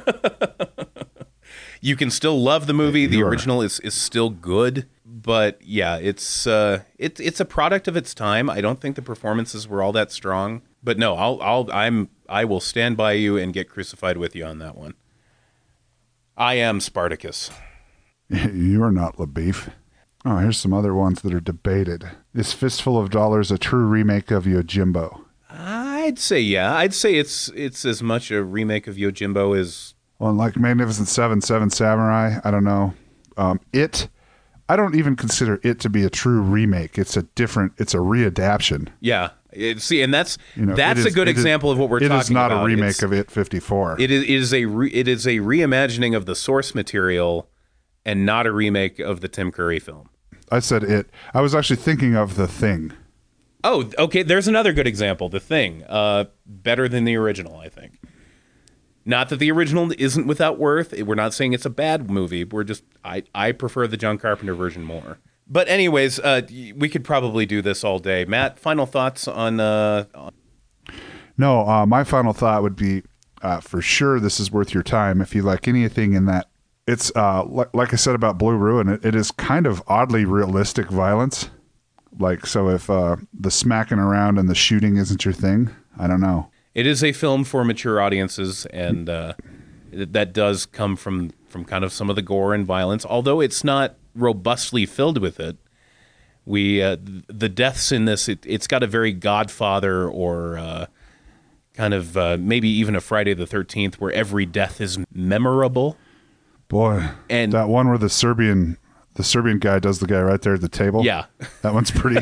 You can still love the movie. The original is, is still good, but yeah, it's uh, it, it's a product of its time. I don't think the performances were all that strong, but no, I'll I'll I'm I will stand by you and get crucified with you on that one. I am Spartacus.
You are not LaBeef. Oh, here's some other ones that are debated. Is Fistful of Dollars a true remake of Yojimbo?
I'd say yeah. I'd say it's it's as much a remake of Yojimbo as.
Well, like Magnificent Seven, Seven Samurai, I don't know. Um, it, I don't even consider it to be a true remake. It's a different, it's a readaptation.
Yeah. It, see, and that's
you know,
that's
is,
a good example
is,
of what we're talking about.
It is not
about.
a remake
it's,
of It fifty-four.
It is, it is a re, it is a reimagining of the source material and not a remake of the Tim Curry film.
I said It. I was actually thinking of The Thing.
Oh, okay. There's another good example. The Thing. Uh, better than the original, I think. Not that the original isn't without worth. We're not saying it's a bad movie. We're just I, I prefer the John Carpenter version more. But anyways, uh, we could probably do this all day. Matt, final thoughts on... Uh, on-
no, uh, my final thought would be, uh, for sure, this is worth your time. If you like anything in that, it's, uh, like, like I said about Blue Ruin, it, it is kind of oddly realistic violence. Like, so if uh, the smacking around and the shooting isn't your thing, I don't know.
It is a film for mature audiences, and uh, that does come from, from kind of some of the gore and violence, although it's not robustly filled with it. We uh, the deaths in this, it, it's got a very Godfather or uh, kind of uh, maybe even a Friday the thirteenth where every death is memorable.
Boy,
and
that one where the Serbian the Serbian guy does the guy right there at the table.
Yeah,
that one's pretty.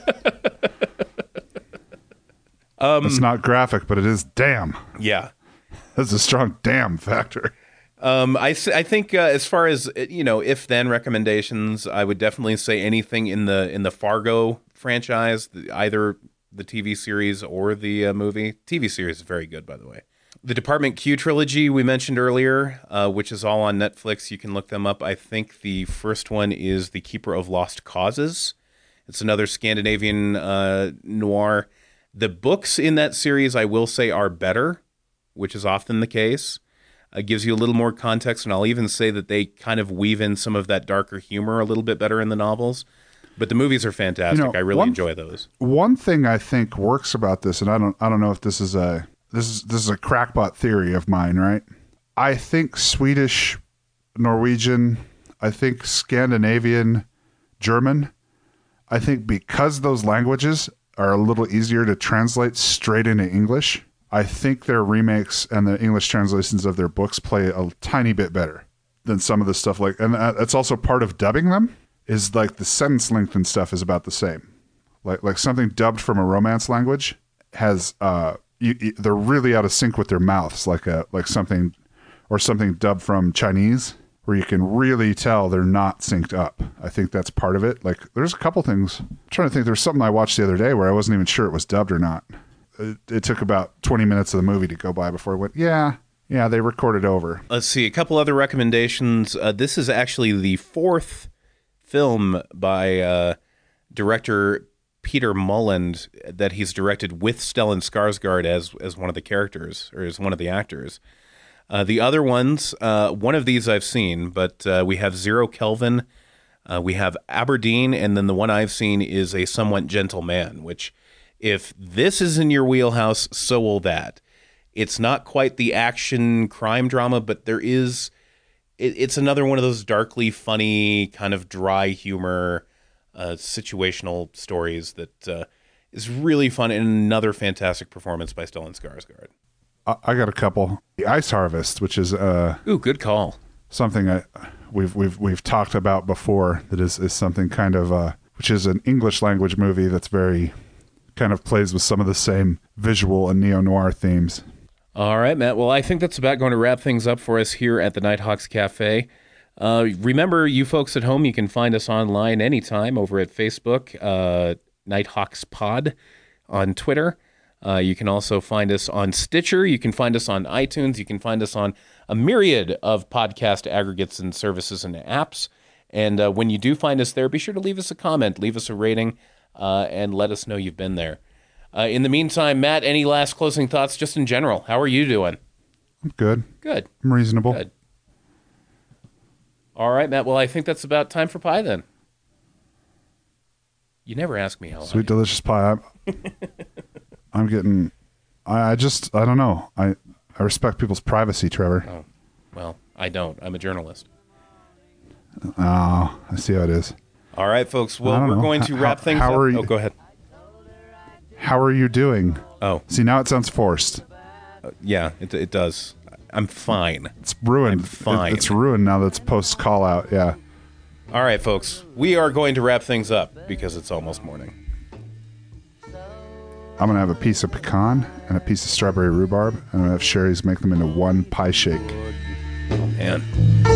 um, it's not graphic, but it is damn.
Yeah,
that's a strong damn factor.
Um, I, I think uh, as far as, you know, if then recommendations, I would definitely say anything in the in the Fargo franchise, either the T V series or the uh, movie. T V series is very good, by the way. The Department Q trilogy we mentioned earlier, uh, which is all on Netflix. You can look them up. I think the first one is The Keeper of Lost Causes. It's another Scandinavian uh, noir. The books in that series, I will say, are better, which is often the case. It gives you a little more context, and I'll even say that they kind of weave in some of that darker humor a little bit better in the novels. But the movies are fantastic. You know, I really
one,
enjoy those.
One thing I think works about this, and I don't, I don't know if this is a this is this is a crackpot theory of mine, right? I think Swedish, Norwegian, I think Scandinavian, German. I think because those languages are a little easier to translate straight into English, I think their remakes and the English translations of their books play a tiny bit better than some of the stuff like, and that's also part of dubbing them, is like the sentence length and stuff is about the same. Like, like something dubbed from a Romance language has, uh, you, you, they're really out of sync with their mouths, like a, like something, or something dubbed from Chinese where you can really tell they're not synced up. I think that's part of it. Like there's a couple things, I'm trying to think, there's something I watched the other day where I wasn't even sure it was dubbed or not. It, it took about twenty minutes of the movie to go by before I went, yeah, yeah, they recorded over.
Let's see, a couple other recommendations. Uh, this is actually the fourth film by uh, director Peter Mulland that he's directed with Stellan Skarsgård as as one of the characters, or as one of the actors. Uh, the other ones, uh, one of these I've seen, but uh, we have Zero Kelvin, uh, we have Aberdeen, and then the one I've seen is A Somewhat Gentle Man, which... if this is in your wheelhouse, so will that. It's not quite the action crime drama, but there is, it, it's another one of those darkly funny, kind of dry humor, uh, situational stories that uh, is really fun, and another fantastic performance by Stellan Skarsgård.
I, I got a couple. The Ice Harvest, which is uh,
ooh, good call.
Something I we've we've we've talked about before. That is is something kind of uh, which is an English language movie that's very kind of plays with some of the same visual and neo noir themes.
All right, Matt. Well, I think that's about going to wrap things up for us here at the Nighthawks Cafe. Uh, remember, you folks at home, you can find us online anytime over at Facebook, uh, Nighthawks Pod, on Twitter. Uh, you can also find us on Stitcher. You can find us on iTunes. You can find us on a myriad of podcast aggregates and services and apps. And uh, when you do find us there, be sure to leave us a comment, leave us a rating, uh, and let us know you've been there. Uh, in the meantime, Matt, any last closing thoughts just in general? How are you doing?
I'm good.
Good.
I'm reasonable.
Good. All right, Matt. Well, I think that's about time for pie then. You never ask me how
Sweet,
I
delicious pie. I'm, I'm getting... I, I just... I don't know. I, I respect people's privacy, Trevor.
Oh, well, I don't. I'm a journalist.
Oh, I see how it is.
All right, folks.
I
Well,
don't
we're
know.
going to
How-
wrap things
how
up.
are you-
Oh, go ahead.
How are you doing?
Oh,
See, now it sounds forced.
uh, yeah, it, it does. I'm fine.
It's ruined.
I'm fine.
It- it's ruined now that it's post call out. Yeah.
All right, folks. We are going to wrap things up because it's almost morning.
I'm gonna have a piece of pecan and a piece of strawberry rhubarb, and I'm gonna have Sherry's make them into one pie shake.
And